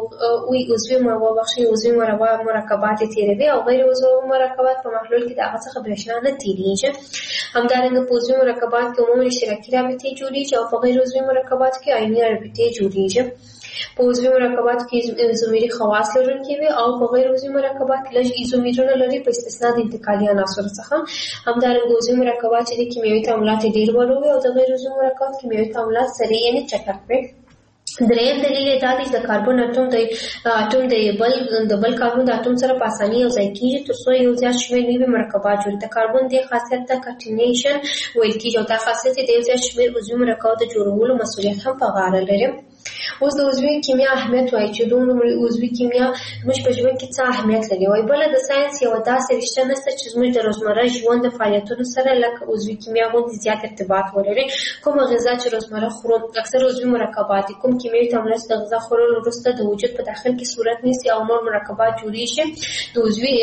عضوي موابخشي عضوي مرکبات یې تېروي او غیر عضوي مرکبات په محلول کې د هغه څخه برېښنا نه تېرېږي. همدارنګه په عضوي مرکبات کې عمومي اشتراکي رابطې جوړېږي او په غیر عضوي مرکباتو کې عیني رابطې جوړېږي. په عضوي مرکباتو کې ایزومري خواص لرونکي وي او په غیر عضوي مرکبات کې لږ ایزومرونه لري په استثناء د انتقالي عناصرو څخه. همدارنګه عضوي مرکبات چې د کیمیاوي تعاملات ډېر ورو وي او د غیر عضوي مرکبات کیمیاوي تعاملات سریع یعنې چټک وي. دریم دلیل یې دا دی چې د کاربن اټوم د اټوم د بل د بل کاربن د اټوم سره په اسانۍ یوځای کېږي تر څو یو زیات شمېر نوي مرکبات جوړ کړي. د کاربن دې خاصیت ته کټینیشن ویل کېږي او دا خاصیت د یو زیات شمېر عضوي مرکباتو د جوړولو مسؤلیت هم په غاړه لري. اوس د عضوي کیمیا اهمیت وایي چې د عضوي کیمیا زموږ په ژوند کې څه اهمیت لري. وایي بله د ساینس یوه داسې رشته نشته چې زموږ د روزمره ژوند د فعالیتونو سره لکه عضوي کیمیا غوندې زیات ارتباط ولري. کومه غذا چې روزمره خورو اکثر عضوي مرکبات دي. کوم کیمیاوي تعاملات د غذا خوړلو وروسته د وجود په داخل کې صورت نیسي او نور مرکبات جوړېږي. د عضوي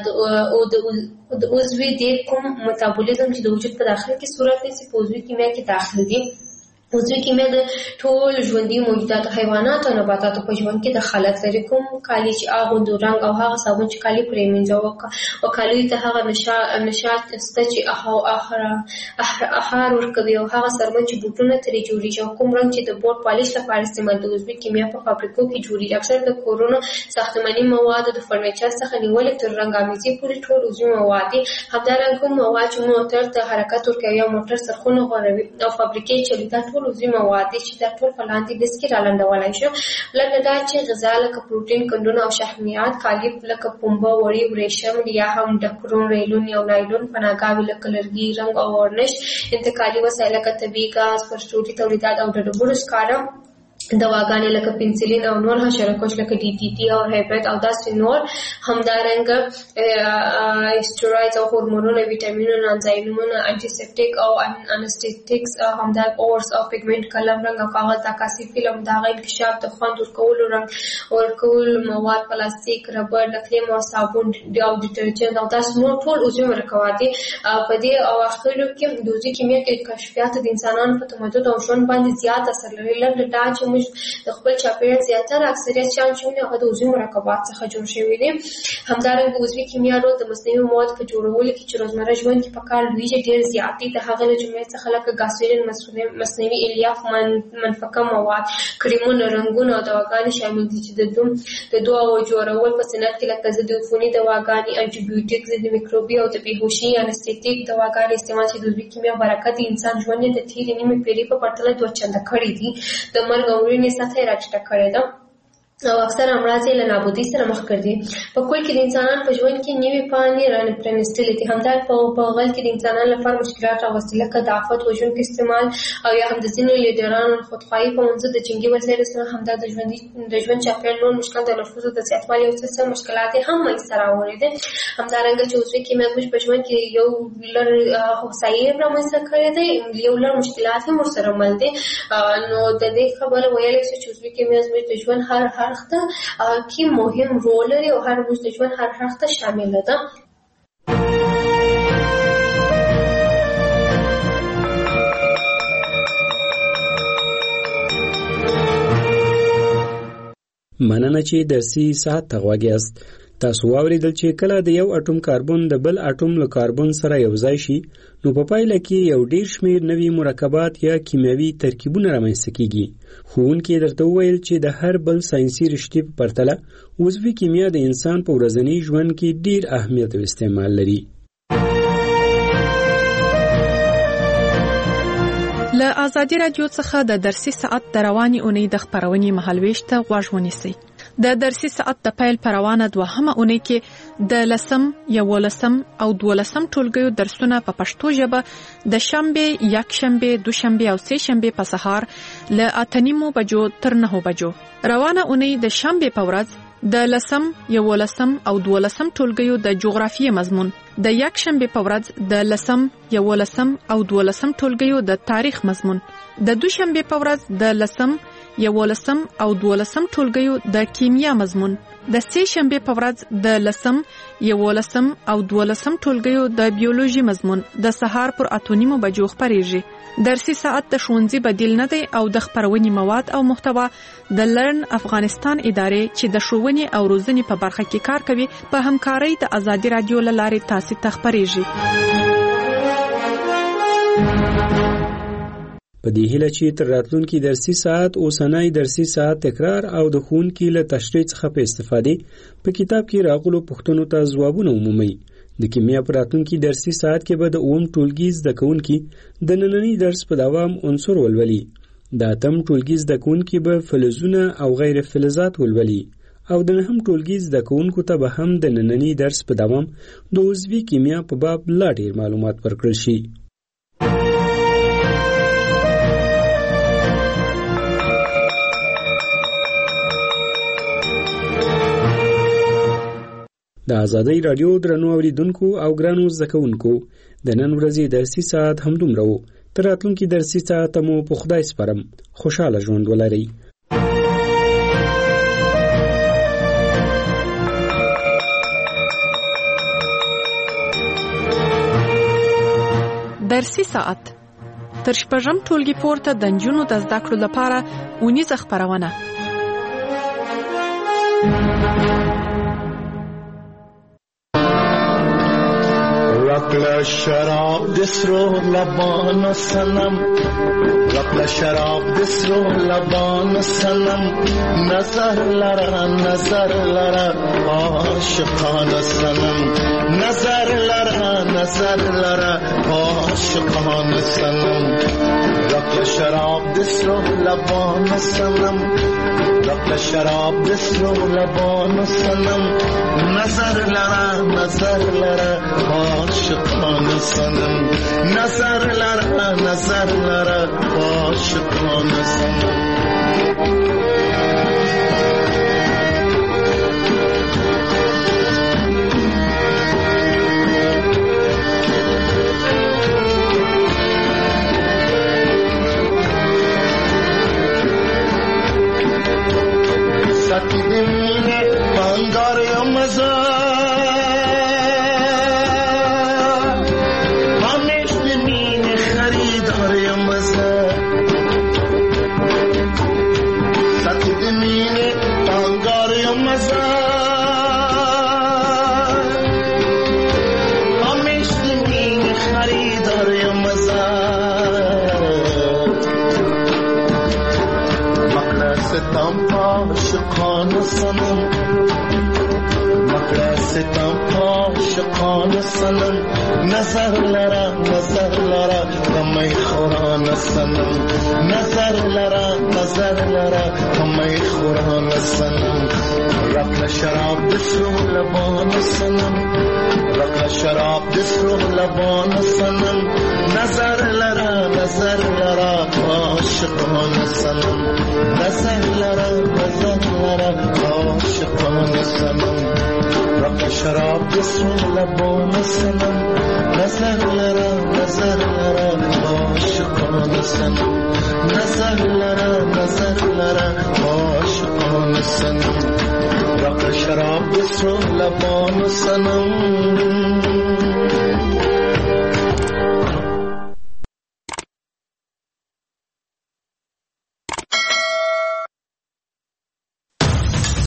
د عضوي د کوم میتابولیزم چې د وجود په داخل کې صورت نیسي په عضوي کیمیا کې داخل دي. عضوي کیمیا د ټول ژوندي موجوداتو حیواناتو او نباتاتو په ژوند کې دخالت لري. کوم کالي چې اغوندو رنګ او هغه صابون چې کالي پرې مینځو او کالیو ته هغه نشاط سته چې احار ورکوي او هغه سرمن چې بوټونه ترې جوړېږي او کوم رنګ چې د بورډ پالیش لپاره استعمال د عضوي کیمیا په فابریکو کې جوړېږي. اکثر د کورونو ساختماني موادو د فرنیچر څخه نیولې تر رنګامیزي پورې ټول عضوي مواد دي. همدارنګه کوم مواد چې موټر ته حرکت ورکوي او موټر سرخونه غوړوي او فابریکې چلوي دا ټول عضوي مواد دي چې دا ټول په لاندې لیست کې رالنډولی شو. لکه دا چې غذا لکه پروټین، قندونه او شحمیات، کالي لکه پنبه، وړۍ، ورېښم یا هم ډکرون، ریلون یا نایلون، پناهګاوې لکه لرګي، رنګ او ورنش، انتقالي وسایل لکه طبیعي ګاز، فرسټوټي تولیدات او د ډبرو سکاره دواګانې لکه پنسلین او نور حشرکش لکه ډي ټي ټي او هیپټ او داسې نور همدارنګه اسټروئډز او هورمونونه ویټامینونه انزایمونه انټیسپټیک او انستیټیکس همدا اورس او پیګمنټ قلم رنګ او کاغذ عکاسي فلم دغه انکشاف د خوند ورکولو رنګ ورکول مواد پلاستیک ربر نقلیم او صابون او ډیټرجنټ او داسې نور ټول عضوي مرکبات دي په دې اواخرو کې د عضوي کیمیا کې کشفیات د انسانانو په تمدد او ژوند باندې زیات اثر لري لکه دا چې موږ د خپل چاپیریال زیاتره اکثریت شان چې هغه د عضوي مرکبات څخه جوړ شوی دي همدارنګه عضوي کیمیا رول د مصنوعي موادو په جوړولو کې چې روزمره ژوند کې په کار لویږي ډېر زیات دي د هغه له جملې څخه لکه ګاسولین مصنوعي الیاف منفکه مواد کریمونه رنګونه او دواګانې شامل دي چې د دوم د دواو جوړول په صنعت کې لکه ضد عفوني دواګانې انټي بیوټیک ضد میکروبي او د بیهوشي انستیټیک دواګانې استعمال چې د عضوي کیمیا برکت انسان ژوند د تیرې نیمې پیړۍ په پرتله دوه چنده کړی دي د مرګ او مړینې سطح یې راټیټه کړې ده او اکثر امراض یې له نابودۍ سره مخ کړ دي په کل کې د انسانانو په ژوند کې نوې پاڼې رانپرانستلې دي همدا په غل کې د انسانانو لپاره مشکلات راوستي لکه د آفت وژونکي استعمال او یا هم د ځینو لیډرانو خودخواهي په منځ د جنګي وسایلو سره همدا د ژوند د ژوند چاپیریال نور مشکلات د نفوذ د زیاتوالي او څه مشکلات هم منځته راوړي دي همدارنګه چې عضوي کیمیا زموږ په ژوند کې یو لړ هوسایي رامنځته کړی دی یو لړ مشکلات هم ورسره مل دي نو د دې خبره ویلای شو چې عضوي کیمیا زموږ د ژوند هر هر کې مهم رول لري او هر موږ د ژوند هر اړخ ته شامل ده مننه چې درسي ساعت ته غوږ یاست تاسو واوریدل چې کله د یو اټوم کاربن د بل اټوم له کاربن سره یو ځای شي نو په پایله کې یو ډیر شمیر نوي مرکبات یا کیمیاوي ترکیبونه رامنځته کیږي ښوونکي درته وویل چې د هر بل ساينسي رشتې په پرتله عضوي کیمیا د انسان په ورځني ژوند کې ډیر اهمیت او استعمال لري له آزادي رادیو څخه د درسي ساعت د رواني اونۍ د خبرونې مهالويش ته غوږ ونیسئ د درسي ساعت د پیل پروانه دوهمه اونۍ کې د لسم یولسم او دولسم ټولګیو درسونه په پښتو ژبه د شنبه یک شنبه دوشنبه او سه شنبه په سهار له اتنیمو بجو تر نهو بجو روانه اونۍ د شنبه په ورځ د لسم یولسم او دولسم ټولګیو د جغرافیې مضمون د یک شنبه په ورځ د لسم یولسم او دولسم ټولګیو د تاریخ مضمون د دوشنبه په ورځ د لسم یولسم او دولسم ټولګیو د کیمیا مضمون د سه شنبه په ورځ د لسم یولسم او دولسم ټولګیو د بیولوژي مضمون د سهار پر اتونیمو بجو خبريږي درسي ساعت د ښوونځي بدیل نه دی او د خبرونې مواد او محتوا د لرن افغانستان ادارې چې د ښوونې او روزنې په برخه کې کار کوي په همکارۍ د آزادي رادیو لارې تاسو ته خبريږي په دې هیله چې تر راتلونکي درسي ساعت اوسنۍ درسي ساعت تکرار او د ښوونکي له تشریح څخه په استفادې په کتاب کې راغلو پوښتنو ته ځوابونه عمومي د کیمیا په راتلونکي درسي ساعت کې به د اوم ټولګي زده کوونکي د نننۍ درس په دوام عنصر ولولي د اتم ټولګي زده کوونکي به فلزونه او غیر فلزات ولولي او د نهم ټولګي زده کوونکو ته به هم د نننۍ درس په دوام د عضوي کیمیا په باب لا ډېر معلومات ورکړل شي د آزادۍ رادیو درنو اوریدونکو او ګرانو زده کوونکو د نن ورځې درسي ساعت همدومره و تر راتلونکي درسي ساعت مو په خدای سپارم خوشاله ژوند ولرئ درسي ساعت تر شپږم ټولګي پورته د نجونو د زده کړو لپاره اونیزه خبرونه رقل شراب دسرو لبان سنم رقل شراب دسرو لبان سنم نظر لرا نظر لرا عاشقان سنم نظر لرا نظر لرا عاشقان سنم رقل شراب دسرو لبان سنم رقل شراب دسرو لبان سنم نظر لرا نظر لرا عاشقان سنم نظر لرا نظر لرا عاشقان سنم نظر لرا نظر لرا کمی خوران سنم نظر لرا نظر لرا کمی خوران سنم رقل شراب دسرو لبان سنم رقل شراب دسرو لبان سنم نظر لرا نظر لرا عاشقان سنم نظر لرا نظر لرا عاشقان سنم رقل شراب دسرو لبان سنم نظر لرا نظر لرا عاشقان سنم نظر لرا نظر لرا عاشقان سنم رقل شراب دسرو لبان سنم